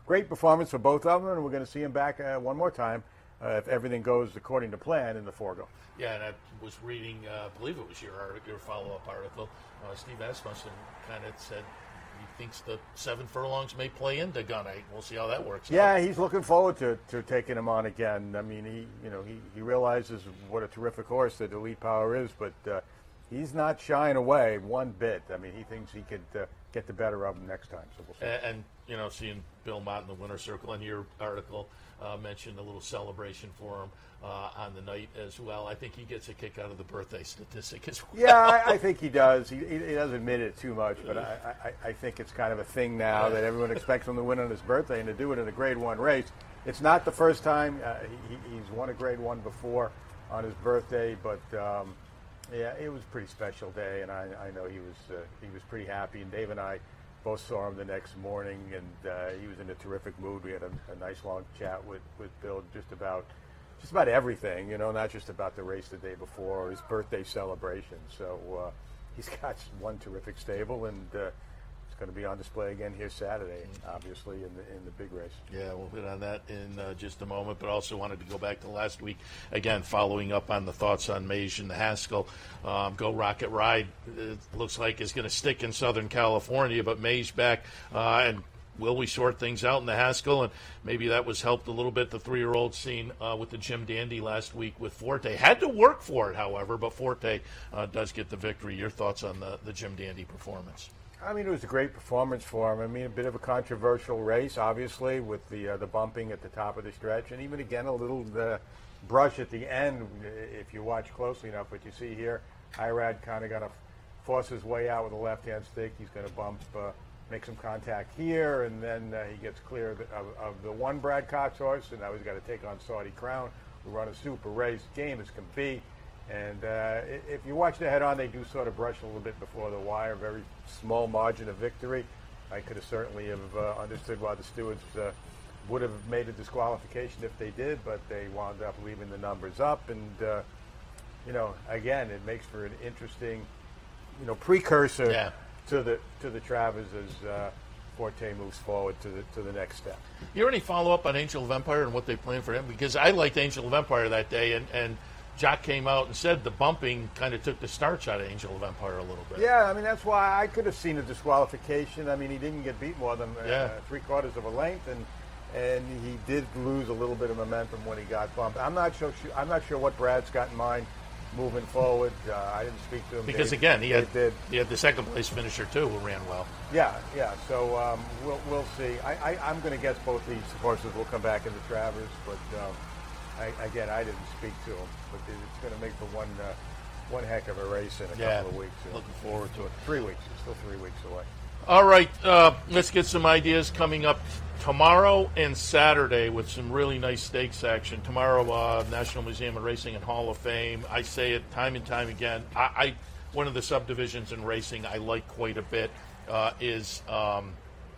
[SPEAKER 7] great performance for both of them, and we're going to see him back uh, one more time uh, if everything goes according to plan in the Forego.
[SPEAKER 2] Yeah, and I was reading, uh, I believe it was your article, your follow-up article. Uh, Steve Asmussen kind of said he thinks the seven furlongs may play into Gunner. We'll see how that works
[SPEAKER 7] Yeah,
[SPEAKER 2] out.
[SPEAKER 7] he's looking forward to, to taking him on again. I mean, he you know he, he realizes what a terrific horse that Elite Power is, but uh, he's not shying away one bit. I mean, he thinks he could uh, get the better of him next time. So we'll see.
[SPEAKER 2] And, and you know, seeing Bill Mott in the winner's circle, and your article uh, mentioned a little celebration for him uh, on the night as well. I think he gets a kick out of the birthday statistic as well.
[SPEAKER 7] Yeah, I, I think he does. He, he doesn't admit it too much, but I, I, I think it's kind of a thing now that everyone expects him to win on his birthday and to do it in a Grade One race. It's not the first time uh, he, he's won a Grade One before on his birthday, but um, yeah, it was a pretty special day, and I, I know he was uh, he was pretty happy. And Dave and I both saw him the next morning, and uh, he was in a terrific mood. We had a, a nice long chat with, with Bill just about just about everything, you know, not just about the race the day before or his birthday celebration. So uh, he's got one terrific stable, and uh, it's going to be on display again here Saturday, obviously, in the in the big race.
[SPEAKER 2] Yeah, we'll hit on that in uh, just a moment, but also wanted to go back to last week, again, following up on the thoughts on Mage and the Haskell. Um, Go Rocket Ride, it looks like is going to stick in Southern California, but Mage back, uh, and will we sort things out in the Haskell? And maybe that was helped a little bit, the three-year-old scene uh, with the Jim Dandy last week with Forte. Had to work for it, however, but Forte uh, does get the victory. Your thoughts on the, the Jim Dandy performance?
[SPEAKER 7] I mean, it was a great performance for him. I mean, a bit of a controversial race, obviously, with the uh, the bumping at the top of the stretch, and even again a little uh, brush at the end. If you watch closely enough, what you see here, Irad kind of got to force his way out with a left-hand stick. He's going to bump, uh, make some contact here, and then uh, he gets clear of, of, of the one Brad Cox horse, and now he's got to take on Saudi Crown, who run a super race, game as can be. And uh, if you watch the head-on, they do sort of brush a little bit before the wire, very small margin of victory. I could have certainly have uh, understood why the stewards uh, would have made a disqualification if they did, but they wound up leaving the numbers up. And, uh, you know, again, it makes for an interesting, you know, precursor
[SPEAKER 2] Yeah.
[SPEAKER 7] to the to the Travers as uh, Forte moves forward to the to the next step.
[SPEAKER 2] You hear any follow-up on Angel of Empire and what they plan for him? Because I liked Angel of Empire that day, and, and Jock came out and said the bumping kind of took the starch out of Angel of Empire a little bit.
[SPEAKER 7] Yeah, I mean, that's why I could have seen a disqualification. I mean, he didn't get beat more than uh,
[SPEAKER 2] Yeah.
[SPEAKER 7] three quarters of a length, and and he did lose a little bit of momentum when he got bumped. I'm not sure. I'm not sure what Brad's got in mind moving forward. Uh, I didn't speak to him
[SPEAKER 2] Because
[SPEAKER 7] Dave,
[SPEAKER 2] again, he
[SPEAKER 7] Dave
[SPEAKER 2] had
[SPEAKER 7] did.
[SPEAKER 2] he had the second place finisher too, who ran well.
[SPEAKER 7] Yeah, yeah. So um, we'll we'll see. I, I I'm going to guess both these horses will come back in the Travers, but um, I, again, I didn't speak to him. But it's going to make for one uh, one heck of a race in a
[SPEAKER 2] Yeah,
[SPEAKER 7] couple of weeks. You know.
[SPEAKER 2] looking forward to it.
[SPEAKER 7] Three weeks. It's still three weeks away.
[SPEAKER 2] All right, uh, let's get some ideas coming up tomorrow and Saturday with some really nice stakes action. Tomorrow, uh, National Museum of Racing and Hall of Fame. I say it time and time again. I, I one of the subdivisions in racing I like quite a bit uh, is um,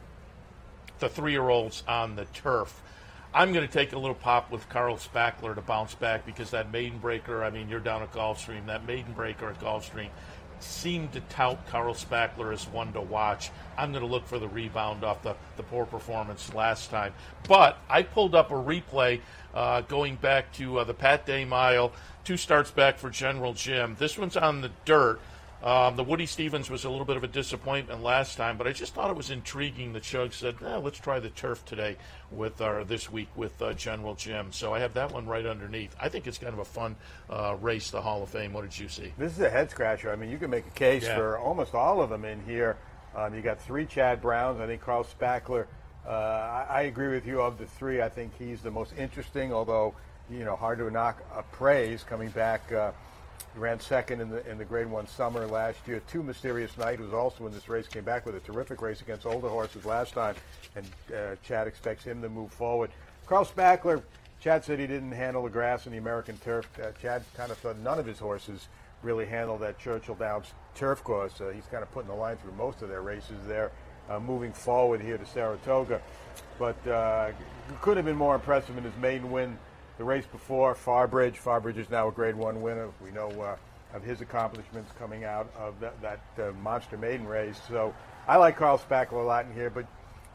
[SPEAKER 2] the three-year-olds on the turf. I'm going to take a little pop with Carl Spackler to bounce back because that maiden breaker, I mean, you're down at Gulfstream, that maiden breaker at Gulfstream seemed to tout Carl Spackler as one to watch. I'm going to look for the rebound off the, the poor performance last time. But I pulled up a replay uh, going back to uh, the Pat Day Mile, two starts back for General Jim. This one's on the dirt. Um, the Woody Stevens was a little bit of a disappointment last time, but I just thought it was intriguing. The Chug said, eh, let's try the turf today with our, this week with uh, General Jim. So I have that one right underneath. I think it's kind of a fun uh, race, the Hall of Fame. What did you see?
[SPEAKER 7] This is a head scratcher. I mean, you can make a case
[SPEAKER 2] Yeah.
[SPEAKER 7] for almost all of them in here. Um, you got three Chad Browns. I think Carl Spackler, uh, I, I agree with you. Of the three, I think he's the most interesting, although, you know, hard to knock a praise coming back. Uh, He ran second in the in the Grade One Summer last year. Two Mysterious Night, who's also in this race, came back with a terrific race against older horses last time, and uh, Chad expects him to move forward. Carl Spackler, Chad said he didn't handle the grass in the American turf. Uh, Chad kind of thought none of his horses really handled that Churchill Downs turf course. Uh, he's kind of putting the line through most of their races there, uh, moving forward here to Saratoga. But uh, could have been more impressive in his maiden win the race before. Farbridge. Farbridge is now a Grade One winner. We know uh, of his accomplishments coming out of that, that uh, monster maiden race. So I like Carl Spackler a lot in here, but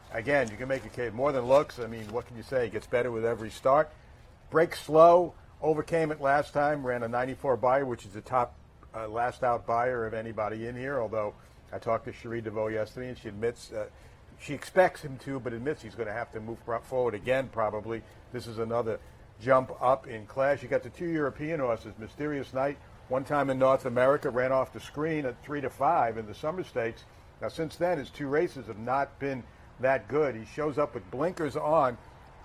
[SPEAKER 7] again, you can make a case more than looks. I mean, what can you say? He gets better with every start. Breaks slow, overcame it last time, ran a ninety-four buyer, which is the top uh, last out buyer of anybody in here, although I talked to Cherie DeVaux yesterday, and she admits uh, she expects him to, but admits he's going to have to move forward again probably. This is another jump up in class. You got the two European horses, Mysterious Night, one time in North America, ran off the screen at three to five in the Summer Stakes. Now, since then, his two races have not been that good. He shows up with blinkers on.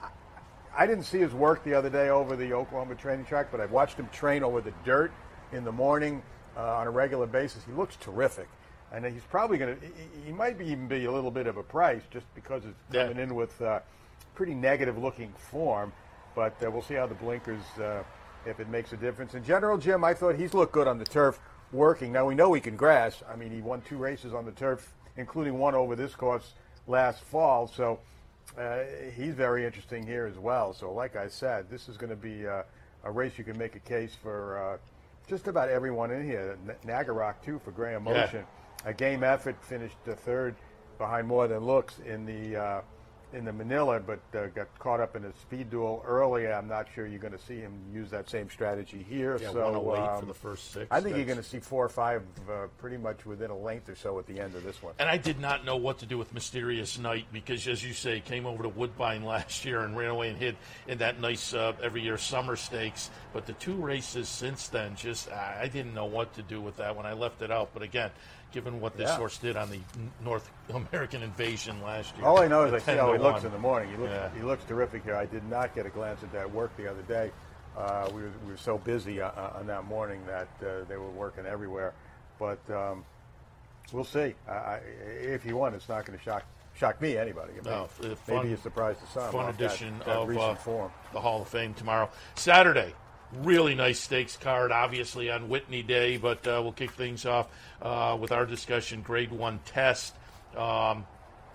[SPEAKER 7] I didn't see his work the other day over the Oklahoma training track, but I've watched him train over the dirt in the morning uh, on a regular basis. He looks terrific. And he's probably going to, he might be even be a little bit of a price just because it's coming yeah. in with uh, pretty negative-looking form. But uh, we'll see how the blinkers, uh, if it makes a difference. In general, Jim, I thought he's looked good on the turf working. Now, we know he can grass. I mean, he won two races on the turf, including one over this course last fall. So uh, he's very interesting here as well. So like I said, this is going to be uh, a race you can make a case for uh, just about everyone in here. N- Nagarok, too, for Graham Motion. Yeah. A game effort, finished uh, third behind More Than Looks in the uh, in the Manila, but uh, got caught up in a speed duel early. I'm not sure you're going to see him use that same strategy here.
[SPEAKER 2] Yeah,
[SPEAKER 7] so
[SPEAKER 2] one oh eight
[SPEAKER 7] um,
[SPEAKER 2] for the first six.
[SPEAKER 7] I think That's... you're going to see four or five uh, pretty much within a length or so at the end of this one.
[SPEAKER 2] And I did not know what to do with Mysterious Night because, as you say, came over to Woodbine last year and ran away and hid in that nice uh, every year Summer Stakes. But the two races since then, just I didn't know what to do with that when I left it out. But again, given what this yeah. horse did on the North American Invasion last year.
[SPEAKER 7] All I know is I see how he looks in the morning. He looks,
[SPEAKER 2] yeah.
[SPEAKER 7] he looks terrific here. I did not get a glance at that work the other day. Uh, we, were, we were so busy uh, on that morning that uh, they were working everywhere. But um, we'll see. I, I, if he won, it's not going to shock shock me, anybody. Maybe,
[SPEAKER 2] no, fun,
[SPEAKER 7] maybe a surprise to some.
[SPEAKER 2] Fun edition
[SPEAKER 7] that, that
[SPEAKER 2] of
[SPEAKER 7] recent
[SPEAKER 2] uh,
[SPEAKER 7] form.
[SPEAKER 2] The Hall of Fame tomorrow. Saturday. Really nice stakes card, obviously, on Whitney Day, but uh, we'll kick things off uh, with our discussion, Grade one test. Um,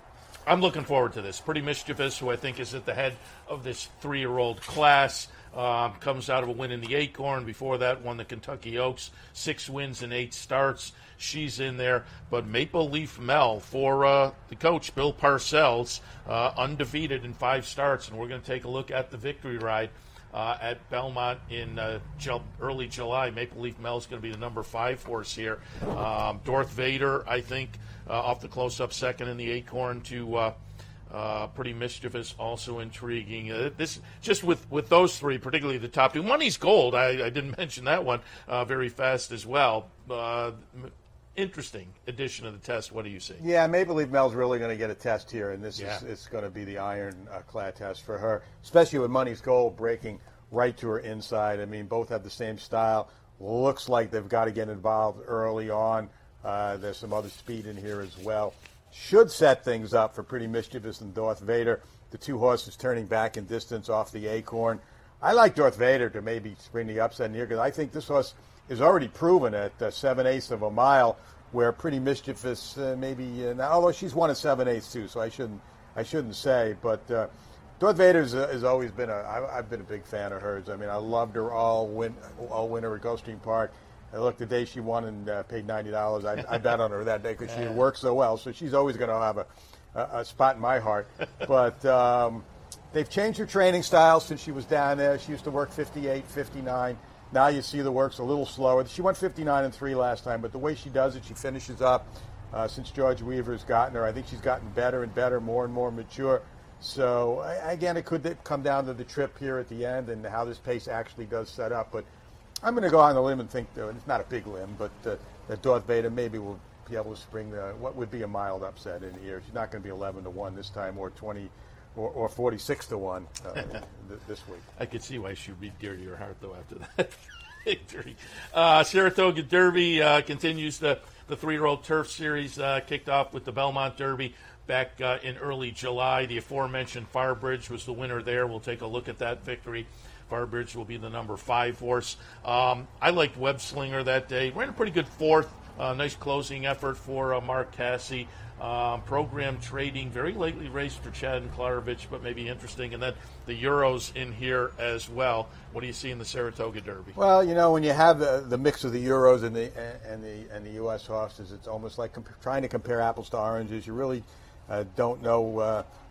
[SPEAKER 2] I'm looking forward to this. Pretty Mischievous, who I think is at the head of this three-year-old class, um, comes out of a win in the Acorn. Before that, won the Kentucky Oaks, six wins and eight starts. She's in there. But Maple Leaf Mel for uh, the coach, Bill Parcells, uh, undefeated in five starts, and we're going to take a look at the victory ride. Uh, at Belmont in uh, Ju- early July. Maple Leaf Mel is going to be the number five horse here. Um, Dorth Vader, I think, uh, off the close-up second in the Acorn to uh, uh, Pretty Mischievous, also intriguing. Uh, this just with, with those three, particularly the top two. Money's Gold, I, I didn't mention that one uh, very fast as well. Uh, Interesting addition of the test. What do you see?
[SPEAKER 7] Yeah, Maple Leaf Mel's really going to get a test here, and this
[SPEAKER 2] yeah.
[SPEAKER 7] is it's going to be the ironclad uh, test for her, especially with Money's Gold breaking right to her inside. I mean, both have the same style. Looks like they've got to get involved early on. Uh, there's some other speed in here as well. Should set things up for Pretty Mischievous and Dorth Vader. The two horses turning back in distance off the Acorn. I like Dorth Vader to maybe bring the upset in here because I think this horse is already proven at uh, seven-eighths of a mile, where Pretty Mischievous uh, maybe, uh, now, although she's won at seven-eighths too, so I shouldn't I shouldn't say. But uh, Dorth Vader uh, has always been a, I, I've been a big fan of hers. I mean, I loved her all win all winter at Gulfstream Park. I looked the day she won and uh, paid ninety dollars. I, I bet on her that day because she had worked so well. So she's always going to have a, a, a spot in my heart. But um, they've changed her training style since she was down there. She used to work fifty-eight, fifty-nine. Now you see the work's a little slower. She went fifty-nine and three last time, but the way she does it, she finishes up. Uh, since George Weaver's gotten her, I think she's gotten better and better, more and more mature. So, again, it could come down to the trip here at the end and how this pace actually does set up. But I'm going to go on the limb and think, though, and it's not a big limb, but uh, that Dorth Vader maybe will be able to spring the, what would be a mild upset in here. She's not going to be eleven to one this time or twenty or, or forty-six to one uh, th- this week.
[SPEAKER 2] I could see why she would be dear to your heart, though, after that victory. Uh, Saratoga Derby uh, continues the, the three-year-old turf series, uh, kicked off with the Belmont Derby back uh, in early July. The aforementioned Farbridge was the winner there. We'll take a look at that victory. Farbridge will be the number five horse. Um, I liked Web Slinger that day. Ran a pretty good fourth. Uh, nice closing effort for uh, Mark Cassie. Um, program trading, very lately raced for Chad and Klarovich, but maybe interesting. And then the Euros in here as well. What do you see in the Saratoga Derby?
[SPEAKER 7] Well, you know, when you have the, the mix of the Euros and the and the and the U S horses, it's almost like comp- trying to compare apples to oranges. You really uh, don't know uh,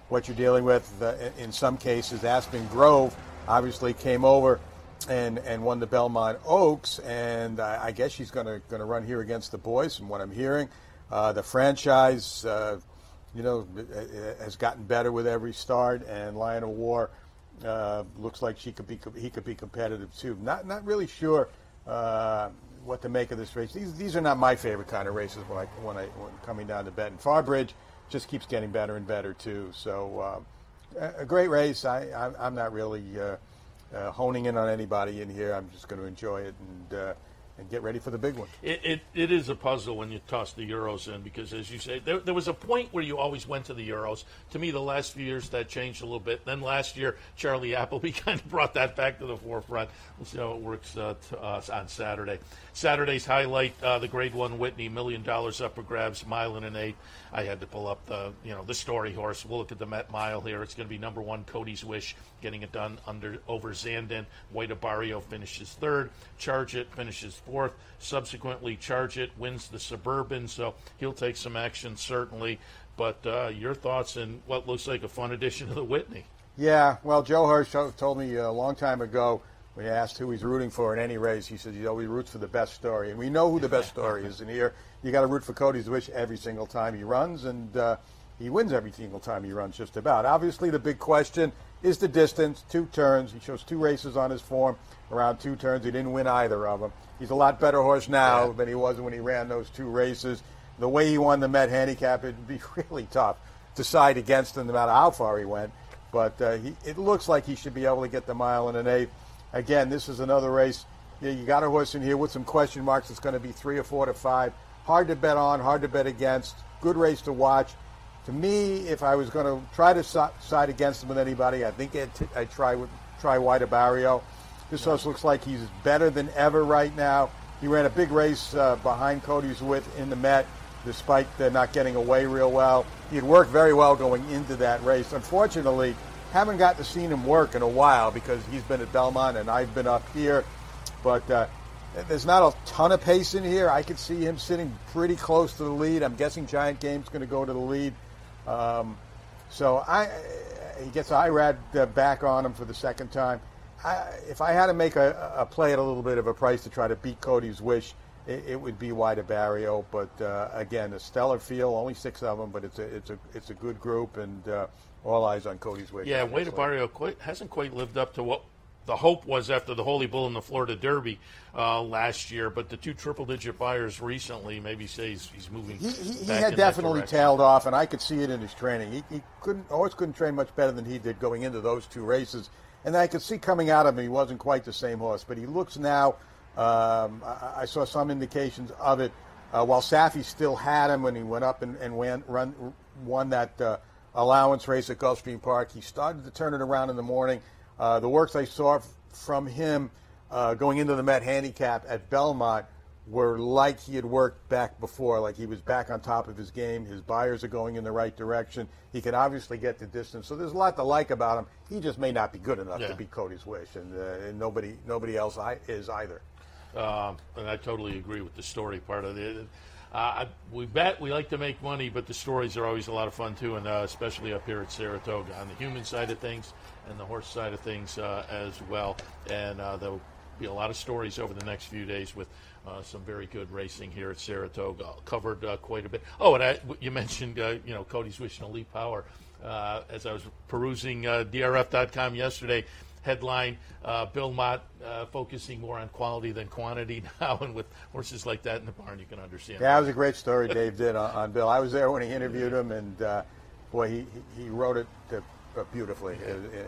[SPEAKER 7] what you're dealing with. Uh, in some cases, Aspen Grove obviously came over and and won the Belmont Oaks, and I, I guess she's going to going to run here against the boys, from what I'm hearing. Uh, the franchise, uh, you know, has gotten better with every start, and Lion of War uh, looks like she could be he could be competitive too. Not not really sure uh, what to make of this race. These these are not my favorite kind of races when I when I when coming down to Benton. Farbridge just keeps getting better and better too. So uh, a great race. I I'm, I'm not really uh, uh, honing in on anybody in here. I'm just going to enjoy it and. Uh, And get ready for the big one.
[SPEAKER 2] It, it it is a puzzle when you toss the Euros in because, as you say, there, there was a point where you always went to the Euros. To me, the last few years that changed a little bit. Then last year, Charlie Appleby kind of brought that back to the forefront. We'll see how it works uh, to us on Saturday. Saturday's highlight: uh, the Grade One Whitney, million dollars up for grabs, mile and an eighth. I had to pull up the you know the story horse. We'll look at the Met Mile here. It's going to be number one, Cody's Wish, getting it done under over Zandon. White Barrio finishes third. Charge It finishes fourth. Subsequently, Charge It wins the Suburban, so he'll take some action certainly. But uh, your thoughts in what looks like a fun edition of the Whitney?
[SPEAKER 7] Yeah, well, Joe Hirsch told me a long time ago when he asked who he's rooting for in any race, he said he always roots for the best story. And we know who the best story is. And here, you got to root for Cody's Wish every single time he runs, and uh, he wins every single time he runs just about. Obviously, the big question is the distance, two turns. He shows two races on his form around two turns. He didn't win either of them. He's a lot better horse now
[SPEAKER 2] yeah.
[SPEAKER 7] than he was when he ran those two races. The way he won the Met Handicap, it would be really tough to side against him no matter how far he went. But uh, he, it looks like he should be able to get the mile and an eighth. Again, this is another race. You, you got a horse in here with some question marks. It's going to be three or four to five. Hard to bet on, hard to bet against. Good race to watch. To me, if I was going to try to si- side against him with anybody, I think I'd, t- I'd try with try White Barrio. This yeah. horse looks like he's better than ever right now. He ran a big race uh, behind Cody's Wit in the Met, despite uh, not getting away real well. He had worked very well going into that race. Unfortunately, haven't got to see him work in a while because he's been at Belmont and I've been up here. But uh, there's not a ton of pace in here. I could see him sitting pretty close to the lead. I'm guessing Giant Game's going to go to the lead. Um, so I, he gets I R A D uh, back on him for the second time. I, if I had to make a, a play at a little bit of a price to try to beat Cody's Wish, it, it would be White Barrio. But uh, again, a stellar field, only six of them, but it's a it's a it's a good group, and uh, all eyes on Cody's Wish.
[SPEAKER 2] Yeah, White Barrio quite, hasn't quite lived up to what the hope was after the Holy Bull in the Florida Derby uh, last year. But the two triple-digit buyers recently maybe say he's, he's moving.
[SPEAKER 7] He, he, he
[SPEAKER 2] back
[SPEAKER 7] had
[SPEAKER 2] in
[SPEAKER 7] definitely
[SPEAKER 2] that
[SPEAKER 7] tailed off, and I could see it in his training. He, he couldn't always couldn't train much better than he did going into those two races. And I could see coming out of him, he wasn't quite the same horse. But he looks now, um, I, I saw some indications of it. Uh, while Safi still had him when he went up and, and went, run, won that uh, allowance race at Gulfstream Park, he started to turn it around in the morning. Uh, the works I saw f- from him uh, going into the Met Handicap at Belmont were like he had worked back before, like he was back on top of his game. His buyers are going in the right direction. He can obviously get the distance. So there's a lot to like about him. He just may not be good enough
[SPEAKER 2] yeah.
[SPEAKER 7] to beat Cody's Wish, and, uh, and nobody nobody else I, is either.
[SPEAKER 2] Um, and I totally agree with the story part of it. Uh, I, we bet we like to make money, but the stories are always a lot of fun too, and uh, especially up here at Saratoga on the human side of things and the horse side of things uh, as well. And uh, there'll be a lot of stories over the next few days with uh, some very good racing here at Saratoga. Covered uh, quite a bit. Oh, and I, you mentioned uh, you know Cody's Wish and Elite Power. Uh, as I was perusing uh, D R F dot com yesterday, headline, uh, Bill Mott uh, focusing more on quality than quantity now, and with horses like that in the barn, you can understand.
[SPEAKER 7] Yeah, that was a great story Dave did on, on Bill. I was there when he interviewed him, and uh, boy, he, he wrote it uh, beautifully. Yeah. He,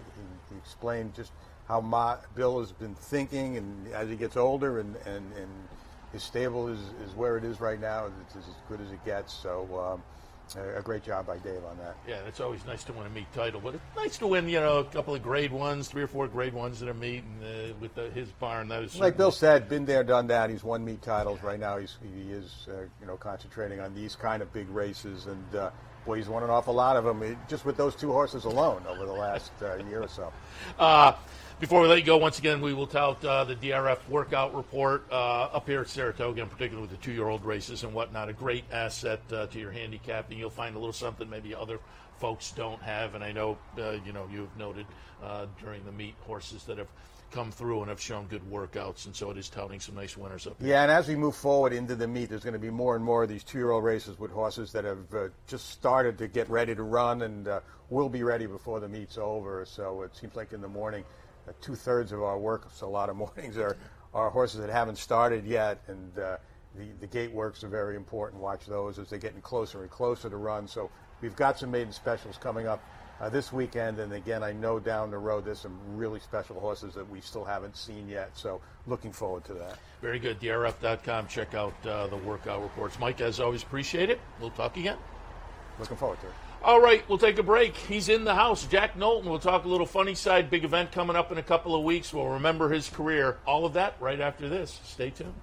[SPEAKER 7] he explained just how Mott, Bill has been thinking, and as he gets older, and, and, and his stable is, is where it is right now. It's as good as it gets. So um, a, a great job by Dave on that.
[SPEAKER 2] Yeah, it's always nice to win a meet title, but it's nice to win, you know, a couple of grade ones, three or four grade ones at a meet, and uh, with the, his barn. That is
[SPEAKER 7] like Bill said, been there, done that. He's won meet titles. Right now, he's he is uh, you know concentrating on these kind of big races, and uh, boy, he's won an awful lot of them just with those two horses alone over the last uh, year or so.
[SPEAKER 2] Uh, before we let you go, once again, we will tout uh, the D R F workout report uh, up here at Saratoga, in particular with the two-year-old races and whatnot. A great asset uh, to your handicapping. You'll find a little something maybe other folks don't have, and I know uh, you know you've noted uh, during the meet horses that have come through and have shown good workouts, and so it is touting some nice winners up here.
[SPEAKER 7] Yeah, and as we move forward into the meet, there's going to be more and more of these two-year-old races with horses that have uh, just started to get ready to run and uh, will be ready before the meet's over. So it seems like in the morning, uh, two-thirds of our work, so a lot of mornings, are, are horses that haven't started yet, and uh, the, the gate works are very important. Watch those as they're getting closer and closer to run. So we've got some maiden specials coming up Uh, this weekend, and again, I know down the road there's some really special horses that we still haven't seen yet, so looking forward to that.
[SPEAKER 2] Very good. D R F dot com. Check out uh, the workout reports. Mike, as always, appreciate it. We'll talk again.
[SPEAKER 7] Looking forward to it.
[SPEAKER 2] All right, we'll take a break. He's in the house. Jack Knowlton. We'll talk a little funny side. Big event coming up in a couple of weeks. We'll remember his career. All of that right after this. Stay tuned.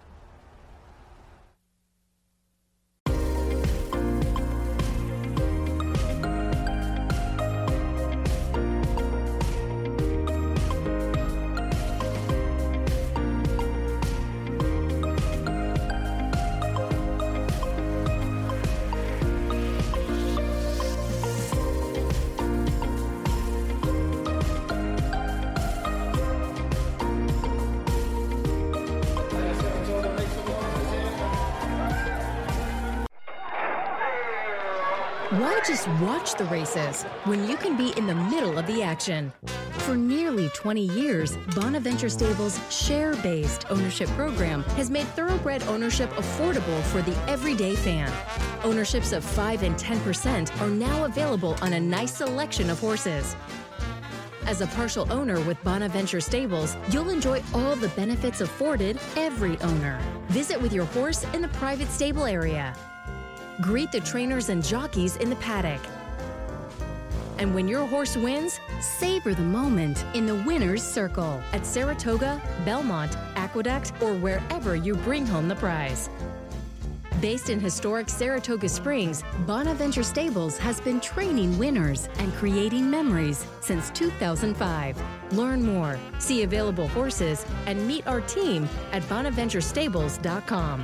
[SPEAKER 8] Why just watch the races when you can be in the middle of the action? For nearly twenty years, Bonaventure Stables' share-based ownership program has made thoroughbred ownership affordable for the everyday fan. Ownerships of five and ten percent are now available on a nice selection of horses. As a partial owner with Bonaventure Stables, you'll enjoy all the benefits afforded every owner. Visit with your horse in the private stable area. Greet the trainers and jockeys in the paddock. And when your horse wins, savor the moment in the winner's circle at Saratoga, Belmont, Aqueduct, or wherever you bring home the prize. Based in historic Saratoga Springs, Bonaventure Stables has been training winners and creating memories since two thousand five. Learn more, see available horses, and meet our team at bonaventure stables dot com.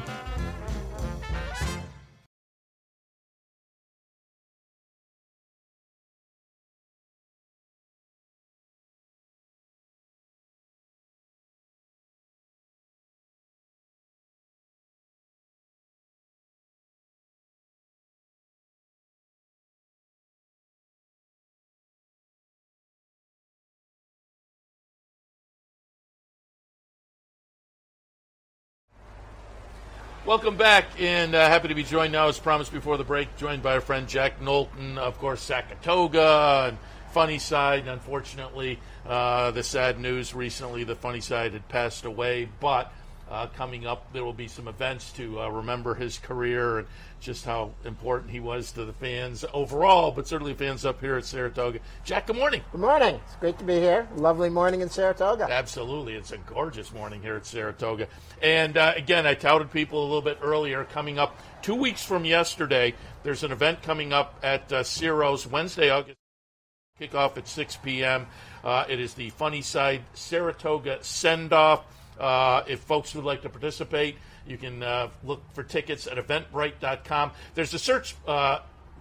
[SPEAKER 2] Welcome back, and uh, happy to be joined now, as promised before the break, joined by our friend Jack Knowlton, of course, Saratoga, and Funny Side. Unfortunately, uh, the sad news recently, the Funny Side had passed away, but uh, coming up, there will be some events to uh, remember his career and just how important he was to the fans overall, but certainly fans up here at Saratoga. Jack, good morning.
[SPEAKER 9] Good morning. It's great to be here. Lovely morning in Saratoga.
[SPEAKER 2] Absolutely. It's a gorgeous morning here at Saratoga. And uh, again, I touted people a little bit earlier. Coming up two weeks from yesterday, there's an event coming up at uh, Ciro's Wednesday, August. Kickoff at six p.m. Uh, it is the Funny Side Saratoga Send-Off. Uh, if folks would like to participate, you can uh, look for tickets at eventbrite dot com. There's a search uh,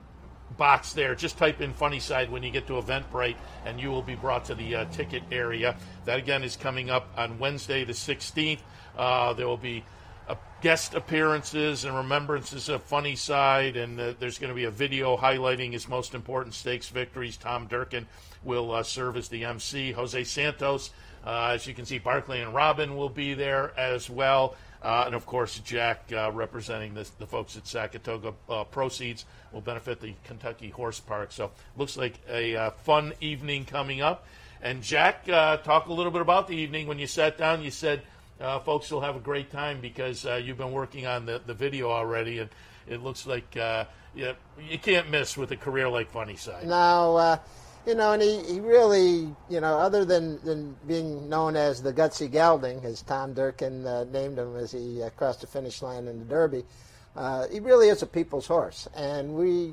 [SPEAKER 2] box there. Just type in Funny Side when you get to Eventbrite, and you will be brought to the uh, ticket area. That, again, is coming up on Wednesday the sixteenth. Uh, there will be uh, guest appearances and remembrances of Funny Side, and uh, there's going to be a video highlighting his most important stakes victories. Tom Durkin will uh, serve as the M C. Jose Santos, uh, as you can see, Barkley and Robin will be there as well. Uh, and, of course, Jack uh, representing the, the folks at Saratoga. Uh, proceeds will benefit the Kentucky Horse Park. So looks like a uh, fun evening coming up. And, Jack, uh, talk a little bit about the evening. When you sat down, you said uh, folks will have a great time because uh, you've been working on the, the video already. And it looks like uh, you, you can't miss with a career like Funny Side.
[SPEAKER 9] No, uh, you know, and he, he really, you know, other than, than being known as the Gutsy Gelding, as Tom Durkin uh, named him as he uh, crossed the finish line in the Derby, uh, he really is a people's horse. And we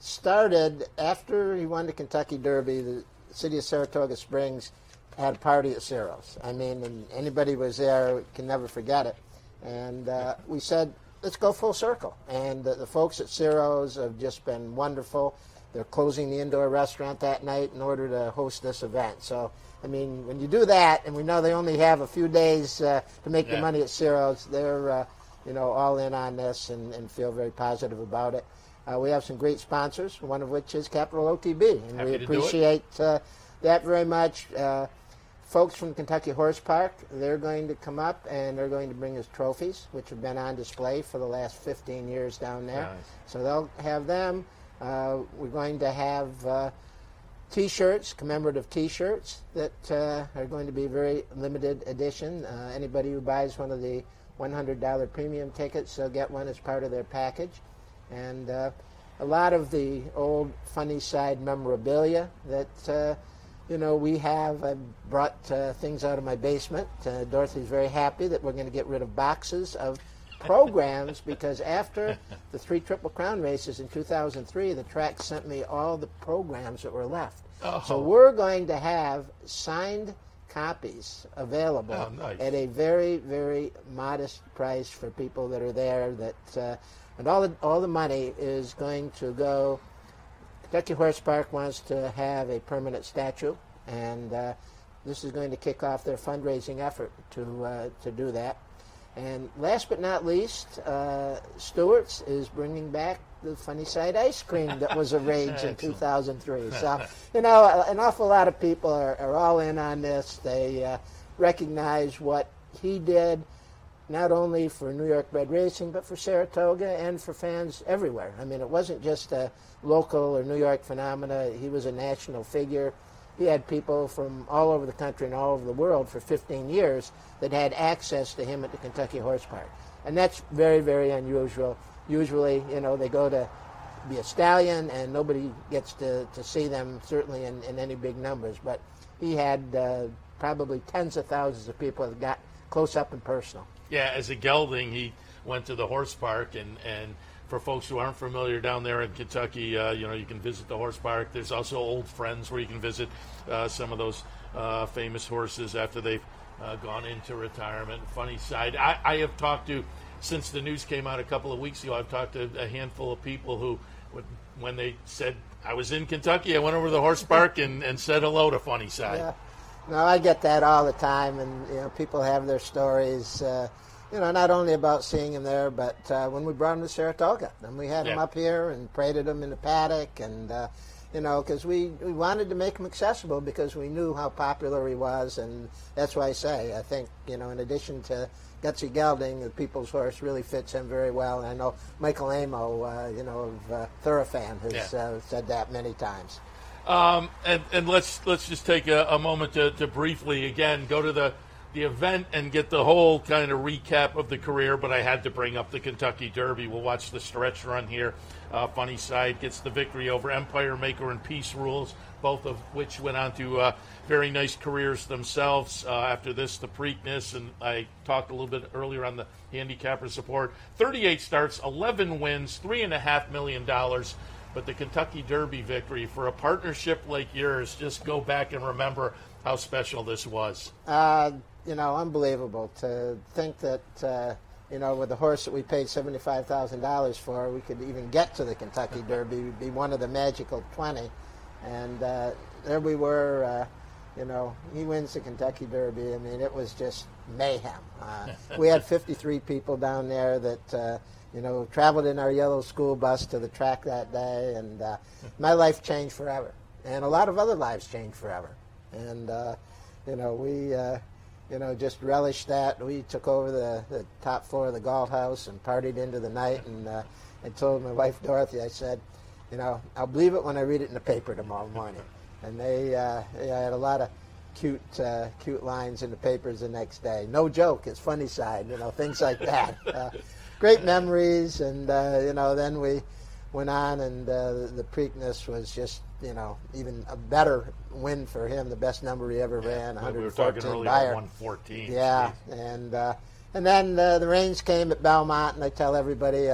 [SPEAKER 9] started after he won the Kentucky Derby. The city of Saratoga Springs had a party at Ciro's. I mean, and anybody who was there can never forget it. And uh, we said, let's go full circle. And uh, the folks at Ciro's have just been wonderful. They're closing the indoor restaurant that night in order to host this event. So, I mean, when you do that, and we know they only have a few days uh, to make
[SPEAKER 2] yeah.
[SPEAKER 9] the money at Ciro's, they're, uh, you know, all in on this and, and feel very positive about it. Uh, we have some great sponsors, one of which is Capital O T B, and
[SPEAKER 2] Happy
[SPEAKER 9] we
[SPEAKER 2] to do
[SPEAKER 9] appreciate uh, that very much. Uh, folks from Kentucky Horse Park, they're going to come up and they're going to bring us trophies, which have been on display for the last fifteen years down there.
[SPEAKER 2] Nice.
[SPEAKER 9] So they'll have them. Uh, we're going to have uh, T-shirts, commemorative T-shirts that uh, are going to be very limited edition. Uh, anybody who buys one of the one hundred dollars premium tickets, they'll get one as part of their package. And uh, a lot of the old Funny Side memorabilia that, uh, you know, we have. I brought uh, things out of my basement. Uh, Dorothy's very happy that we're going to get rid of boxes of programs because after the three Triple Crown races in two thousand three, the track sent me all the programs that were left.
[SPEAKER 2] Oh.
[SPEAKER 9] So we're going to have signed copies available
[SPEAKER 2] oh, nice.
[SPEAKER 9] at a very, very modest price for people that are there. That uh, and all the all the money is going to go. Kentucky Horse Park wants to have a permanent statue, and uh, this is going to kick off their fundraising effort to uh, to do that. And last but not least, uh, Stewart's is bringing back the Funny Side ice cream that was a rage in two thousand three. So, you know, an awful lot of people are, are all in on this. They uh, recognize what he did, not only for New York bred racing, but for Saratoga and for fans everywhere. I mean, it wasn't just a local or New York phenomena. He was a national figure. He had people from all over the country and all over the world for fifteen years that had access to him at the Kentucky Horse Park. And that's very, very unusual. Usually, you know, they go to be a stallion and nobody gets to, to see them, certainly in, in any big numbers. But he had uh, probably tens of thousands of people that got close up and personal.
[SPEAKER 2] Yeah, as a gelding, he went to the horse park, and, and for folks who aren't familiar down there in Kentucky, uh, you know, you can visit the horse park. There's also Old Friends where you can visit uh, some of those uh, famous horses after they've uh, gone into retirement. Funny Side. I, I have talked to, since the news came out a couple of weeks ago, I've talked to a handful of people who, when they said, I was in Kentucky, I went over to the horse park and, and said hello to Funny Side.
[SPEAKER 9] Yeah. No, I get that all the time, and, you know, people have their stories, uh, you know, not only about seeing him there, but uh, when we brought him to Saratoga, and we had
[SPEAKER 2] yeah.
[SPEAKER 9] him up here and paraded him in the paddock, and, uh, you know, because we, we wanted to make him accessible because we knew how popular he was, and that's why I say, I think, you know, in addition to Gutsy Gelding, the People's Horse really fits him very well, and I know Michael Amo, uh, you know, of uh, Thurofan has yeah. uh, said that many times.
[SPEAKER 2] Um, and, and let's let's just take a, a moment to, to briefly, again, go to the, the event and get the whole kind of recap of the career, but I had to bring up the Kentucky Derby. We'll watch the stretch run here. Uh, Funny Side gets the victory over Empire Maker and Peace Rules, both of which went on to uh, very nice careers themselves. Uh, after this, the Preakness, and I talked a little bit earlier on the handicapper support. thirty-eight starts, eleven wins, three point five million dollars. But the Kentucky Derby victory, for a partnership like yours, just go back and remember how special this was.
[SPEAKER 9] Uh, you know, unbelievable to think that, uh, you know, with the horse that we paid seventy-five thousand dollars for, we could even get to the Kentucky Derby. We'd be one of the magical twenty. And uh, there we were, uh, you know, he wins the Kentucky Derby. I mean, it was just mayhem. Uh, we had fifty-three people down there that, uh, you know, traveled in our yellow school bus to the track that day, and uh, my life changed forever. And a lot of other lives changed forever. And, uh, you know, we, uh, you know, just relished that. We took over the, the top floor of the Galt House and partied into the night, and uh, I told my wife, Dorothy, I said, you know, I'll believe it when I read it in the paper tomorrow morning. And they, uh, they had a lot of cute uh, cute lines in the papers the next day. No joke, it's Funny Side, you know, things like that. Uh, great memories, and, uh, you know, then we went on, and uh, the, the Preakness was just, you know, even a better win for him, the best number he ever ran,
[SPEAKER 2] yeah,
[SPEAKER 9] one fourteen
[SPEAKER 2] we were talking earlier
[SPEAKER 9] Beyer.
[SPEAKER 2] about one fourteen.
[SPEAKER 9] Yeah,
[SPEAKER 2] Jeez.
[SPEAKER 9] and uh, and then uh, the reins came at Belmont, and I tell everybody, uh,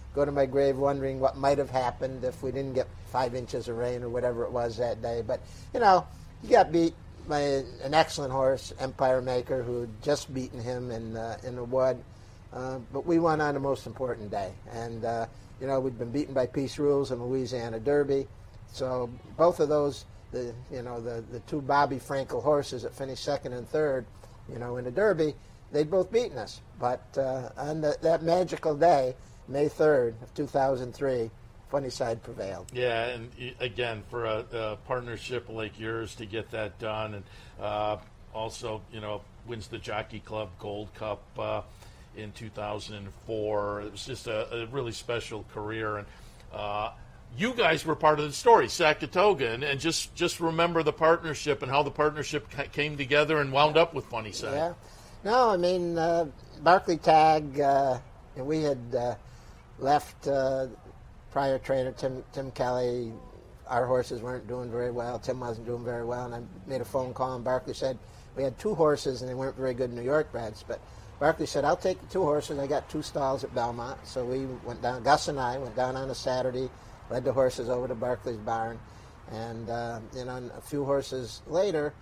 [SPEAKER 9] go to my grave wondering what might have happened if we didn't get five inches of rain or whatever it was that day. But, you know, he got beat by an excellent horse, Empire Maker, who had just beaten him in, uh, in the Wood. Uh, but we won on the most important day. And, uh, you know, we'd been beaten by Peace Rules and Louisiana Derby. So both of those, the you know, the, the two Bobby Frankel horses that finished second and third, you know, in the Derby, they'd both beaten us. But uh, on the, that magical day, May third of two thousand three, Funny Side prevailed.
[SPEAKER 2] Yeah, and again, for a, a partnership like yours to get that done, and uh, also, you know, wins the Jockey Club Gold Cup uh, in two thousand four. It was just a, a really special career, and uh, you guys were part of the story, Saratoga, and, and just, just remember the partnership and how the partnership ca- came together and wound up with Funny Side.
[SPEAKER 9] Yeah. No, I mean, uh, Barclay Tagg, uh, and we had uh, left uh, prior trainer Tim Tim Kelly. Our horses weren't doing very well. Tim wasn't doing very well, and I made a phone call, and Barclay said, we had two horses, and they weren't very good New York breds, but Barclay said, I'll take the two horses. I got two stalls at Belmont, so we went down, Gus and I went down on a Saturday, led the horses over to Barclay's barn, and, uh, you know, a few horses later,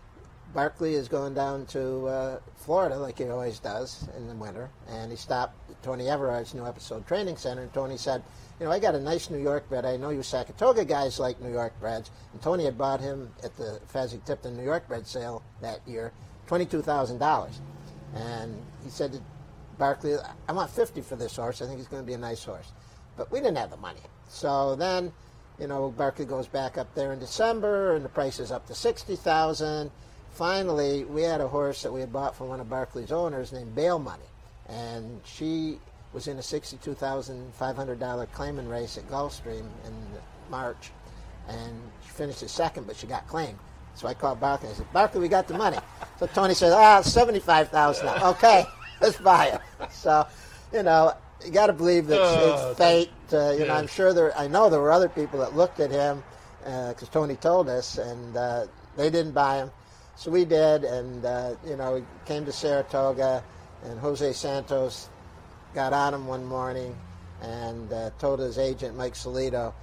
[SPEAKER 9] Barclay is going down to uh, Florida like he always does in the winter, and he stopped at Tony Everard's New Episode Training Center, and Tony said, you know, I got a nice New York bred. I know you Saratoga guys like New York breds, and Tony had bought him at the Fasig-Tipton New York bred sale that year, twenty-two thousand dollars. And he said to Barclay, I want fifty for this horse. I think he's going to be a nice horse. But we didn't have the money. So then, you know, Barclay goes back up there in December, and the price is up to sixty thousand dollars. Finally, we had a horse that we had bought from one of Barclay's owners named Bail Money, and she was in a sixty-two thousand five hundred dollars claiming race at Gulfstream in March, and she finished at second, but she got claimed. So I called Barclay and I said, Barclay, we got the money. So Tony said, ah, seventy-five thousand dollars. Okay, let's buy it. So, you know, you got to believe that
[SPEAKER 2] Oh,
[SPEAKER 9] it's fate. Uh, you
[SPEAKER 2] yeah.
[SPEAKER 9] know, I'm sure there, I know there were other people that looked at him, because uh, Tony told us, and uh, they didn't buy him. So we did, and, uh, you know, we came to Saratoga, and Jose Santos got on him one morning and uh, told his agent, Mike Solito,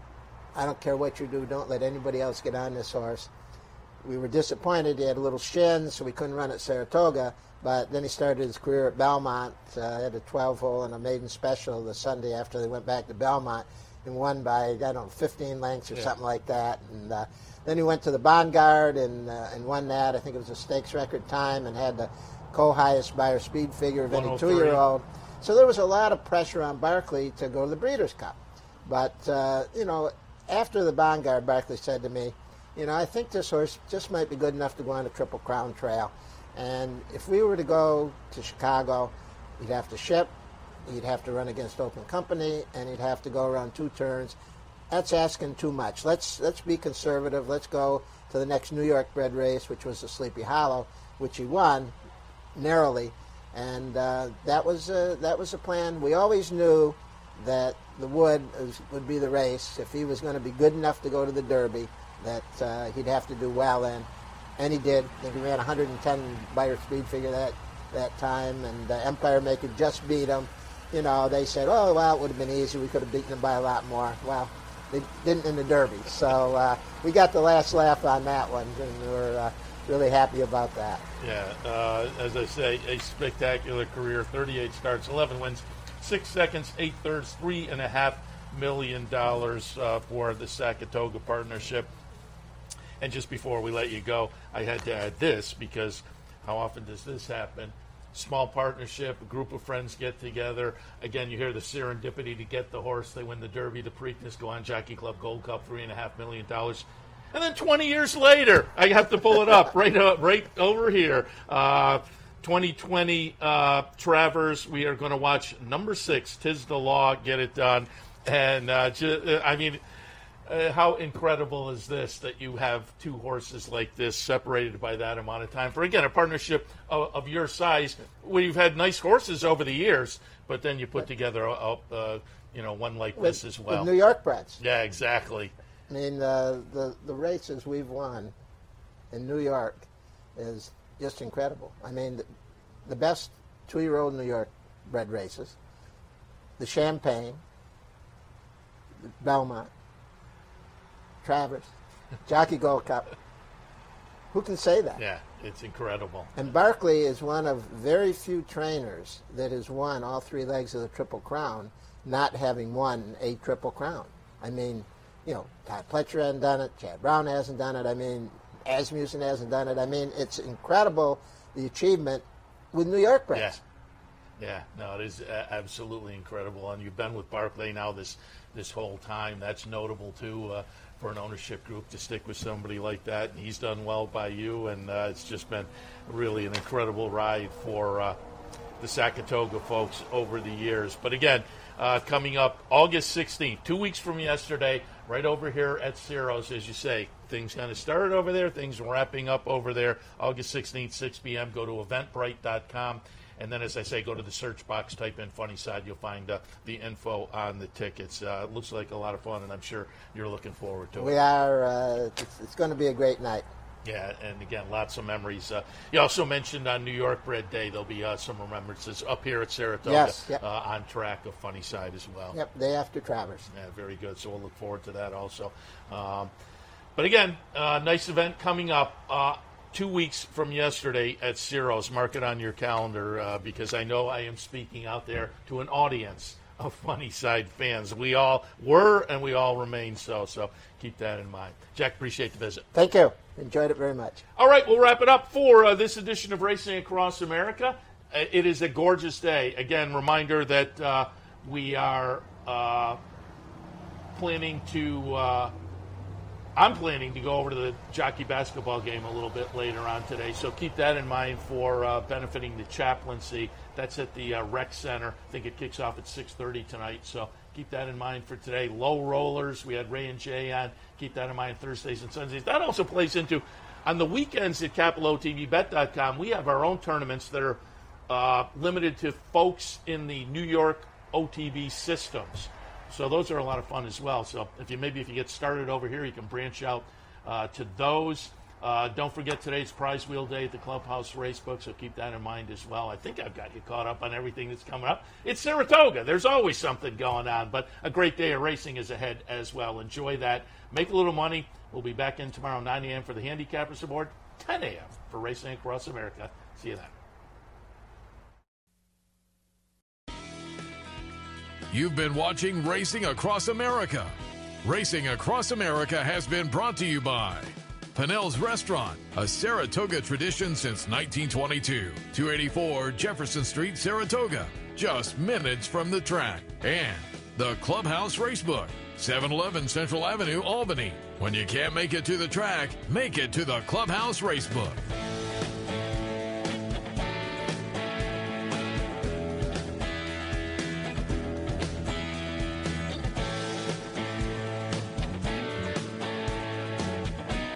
[SPEAKER 9] I don't care what you do, don't let anybody else get on this horse. We were disappointed. He had a little shin, so we couldn't run at Saratoga, but then he started his career at Belmont, uh, had a twelve-hole and a maiden special the Sunday after they went back to Belmont, and won by, I don't know, fifteen lengths or yeah. something like that. And uh, then he went to the Boneyard and uh, and won that. I think it was a stakes record time, and had the co-highest Beyer speed figure of any two-year-old. So there was a lot of pressure on Barclay to go to the Breeders' Cup. But, uh, you know, after the Boneyard, Barclay said to me, you know, I think this horse just might be good enough to go on a Triple Crown trail. And if we were to go to Chicago, he'd have to ship, he'd have to run against Open Company, and he'd have to go around two turns. That's asking too much. Let's let's be conservative. Let's go to the next New York bred race, which was the Sleepy Hollow, which he won narrowly. And uh, that was uh, that was the plan. We always knew that the Wood was, would be the race. If he was going to be good enough to go to the Derby, that uh, he'd have to do well in. And he did. I think he ran one hundred ten Beyer speed figure that, that time, and uh, Empire Maker just beat him. You know, they said, oh, well, it would have been easy. We could have beaten him by a lot more. Well, they didn't in the Derby. So uh, we got the last laugh on that one, and we were uh, really happy about that.
[SPEAKER 2] Yeah, uh, as I say, a spectacular career, thirty-eight starts, eleven wins, six seconds, eight thirds, three and a half million dollars uh, for the Saratoga partnership. And just before we let you go, I had to add this, because how often does this happen? Small partnership, a group of friends get together. Again, you hear the serendipity to get the horse. They win the Derby, the Preakness, go on Jockey Club Gold Cup, three and a half million dollars. And then twenty years later, I have to pull it up right up, right over here. Uh, twenty twenty uh, Travers, we are going to watch number six, Tis the Law, get it done. And uh, ju- I mean, uh, how incredible is this that you have two horses like this separated by that amount of time for, again, a partnership of, of your size, where you've had nice horses over the years, but then you put together a, a, uh, you know, one like
[SPEAKER 9] with,
[SPEAKER 2] this as well.
[SPEAKER 9] With New York breds.
[SPEAKER 2] Yeah, exactly.
[SPEAKER 9] I mean, uh, the the races we've won in New York is just incredible. I mean, the, the best two-year-old New York bred races the Champaign, Belmont, Travers, Jockey Gold Cup. Who can say that?
[SPEAKER 2] Yeah, it's incredible.
[SPEAKER 9] And Barkley is one of very few trainers that has won all three legs of the Triple Crown, not having won a Triple Crown. I mean, you know, Todd Pletcher hasn't done it, Chad Brown hasn't done it, I mean, Asmussen hasn't done it. I mean, it's incredible, the achievement with New York breds.
[SPEAKER 2] Yeah. Yeah, no, it is uh, absolutely incredible. And you've been with Barkley now this this whole time. That's notable, too, uh, for an ownership group to stick with somebody like that. And he's done well by you, and uh, it's just been really an incredible ride for uh, the Saratoga folks over the years. But again, uh, coming up August sixteenth, two weeks from yesterday, right over here at Ciro's, as you say, things kind of started over there, things wrapping up over there. August sixteenth, six p.m., go to eventbrite dot com. And then, as I say, go to the search box, type in Funny Side. You'll find uh, the info on the tickets. Uh, it looks like a lot of fun, and I'm sure you're looking forward to it.
[SPEAKER 9] We are. Uh, it's, it's going to be a great night.
[SPEAKER 2] Yeah, and again, lots of memories. Uh, you also mentioned on New York Bread Day, there'll be uh, some remembrances up here at Saratoga.
[SPEAKER 9] Yes, yep.
[SPEAKER 2] uh, on track of Funny Side as well.
[SPEAKER 9] Yep, day after Travers.
[SPEAKER 2] Yeah, very good. So we'll look forward to that also. Um, but again, uh, nice event coming up. Uh, Two weeks from yesterday at Ciro's. Mark it on your calendar uh, because I know I am speaking out there to an audience of Funny Side fans. We all were and we all remain so, so keep that in mind. Jack, appreciate the visit.
[SPEAKER 9] Thank you. Enjoyed it very much.
[SPEAKER 2] All right, we'll wrap it up for uh, this edition of Racing Across America. It is a gorgeous day. Again, reminder that uh, we are uh, planning to... Uh, I'm planning to go over to the jockey basketball game a little bit later on today, so keep that in mind for uh, benefiting the chaplaincy. That's at the uh, rec center. I think it kicks off at six thirty tonight, so keep that in mind for today. Low rollers, we had Ray and Jay on. Keep that in mind Thursdays and Sundays. That also plays into, on the weekends at Capital O T V Bet dot com, we have our own tournaments that are uh, limited to folks in the New York O T V systems. So those are a lot of fun as well. So if you maybe if you get started over here, you can branch out uh, to those. Uh, don't forget today's Prize Wheel Day at the Clubhouse Racebook, so keep that in mind as well. I think I've got you caught up on everything that's coming up. It's Saratoga. There's always something going on, but a great day of racing is ahead as well. Enjoy that. Make a little money. We'll be back in tomorrow, nine a.m. for the Handicappers Award, ten a.m. for Racing Across America. See you then.
[SPEAKER 1] You've been watching Racing Across America. Racing Across America has been brought to you by Pinnell's Restaurant, a Saratoga tradition since nineteen twenty-two. two eighty-four Jefferson Street, Saratoga, just minutes from the track. And the Clubhouse Racebook, seven eleven Central Avenue, Albany. When you can't make it to the track, make it to the Clubhouse Racebook.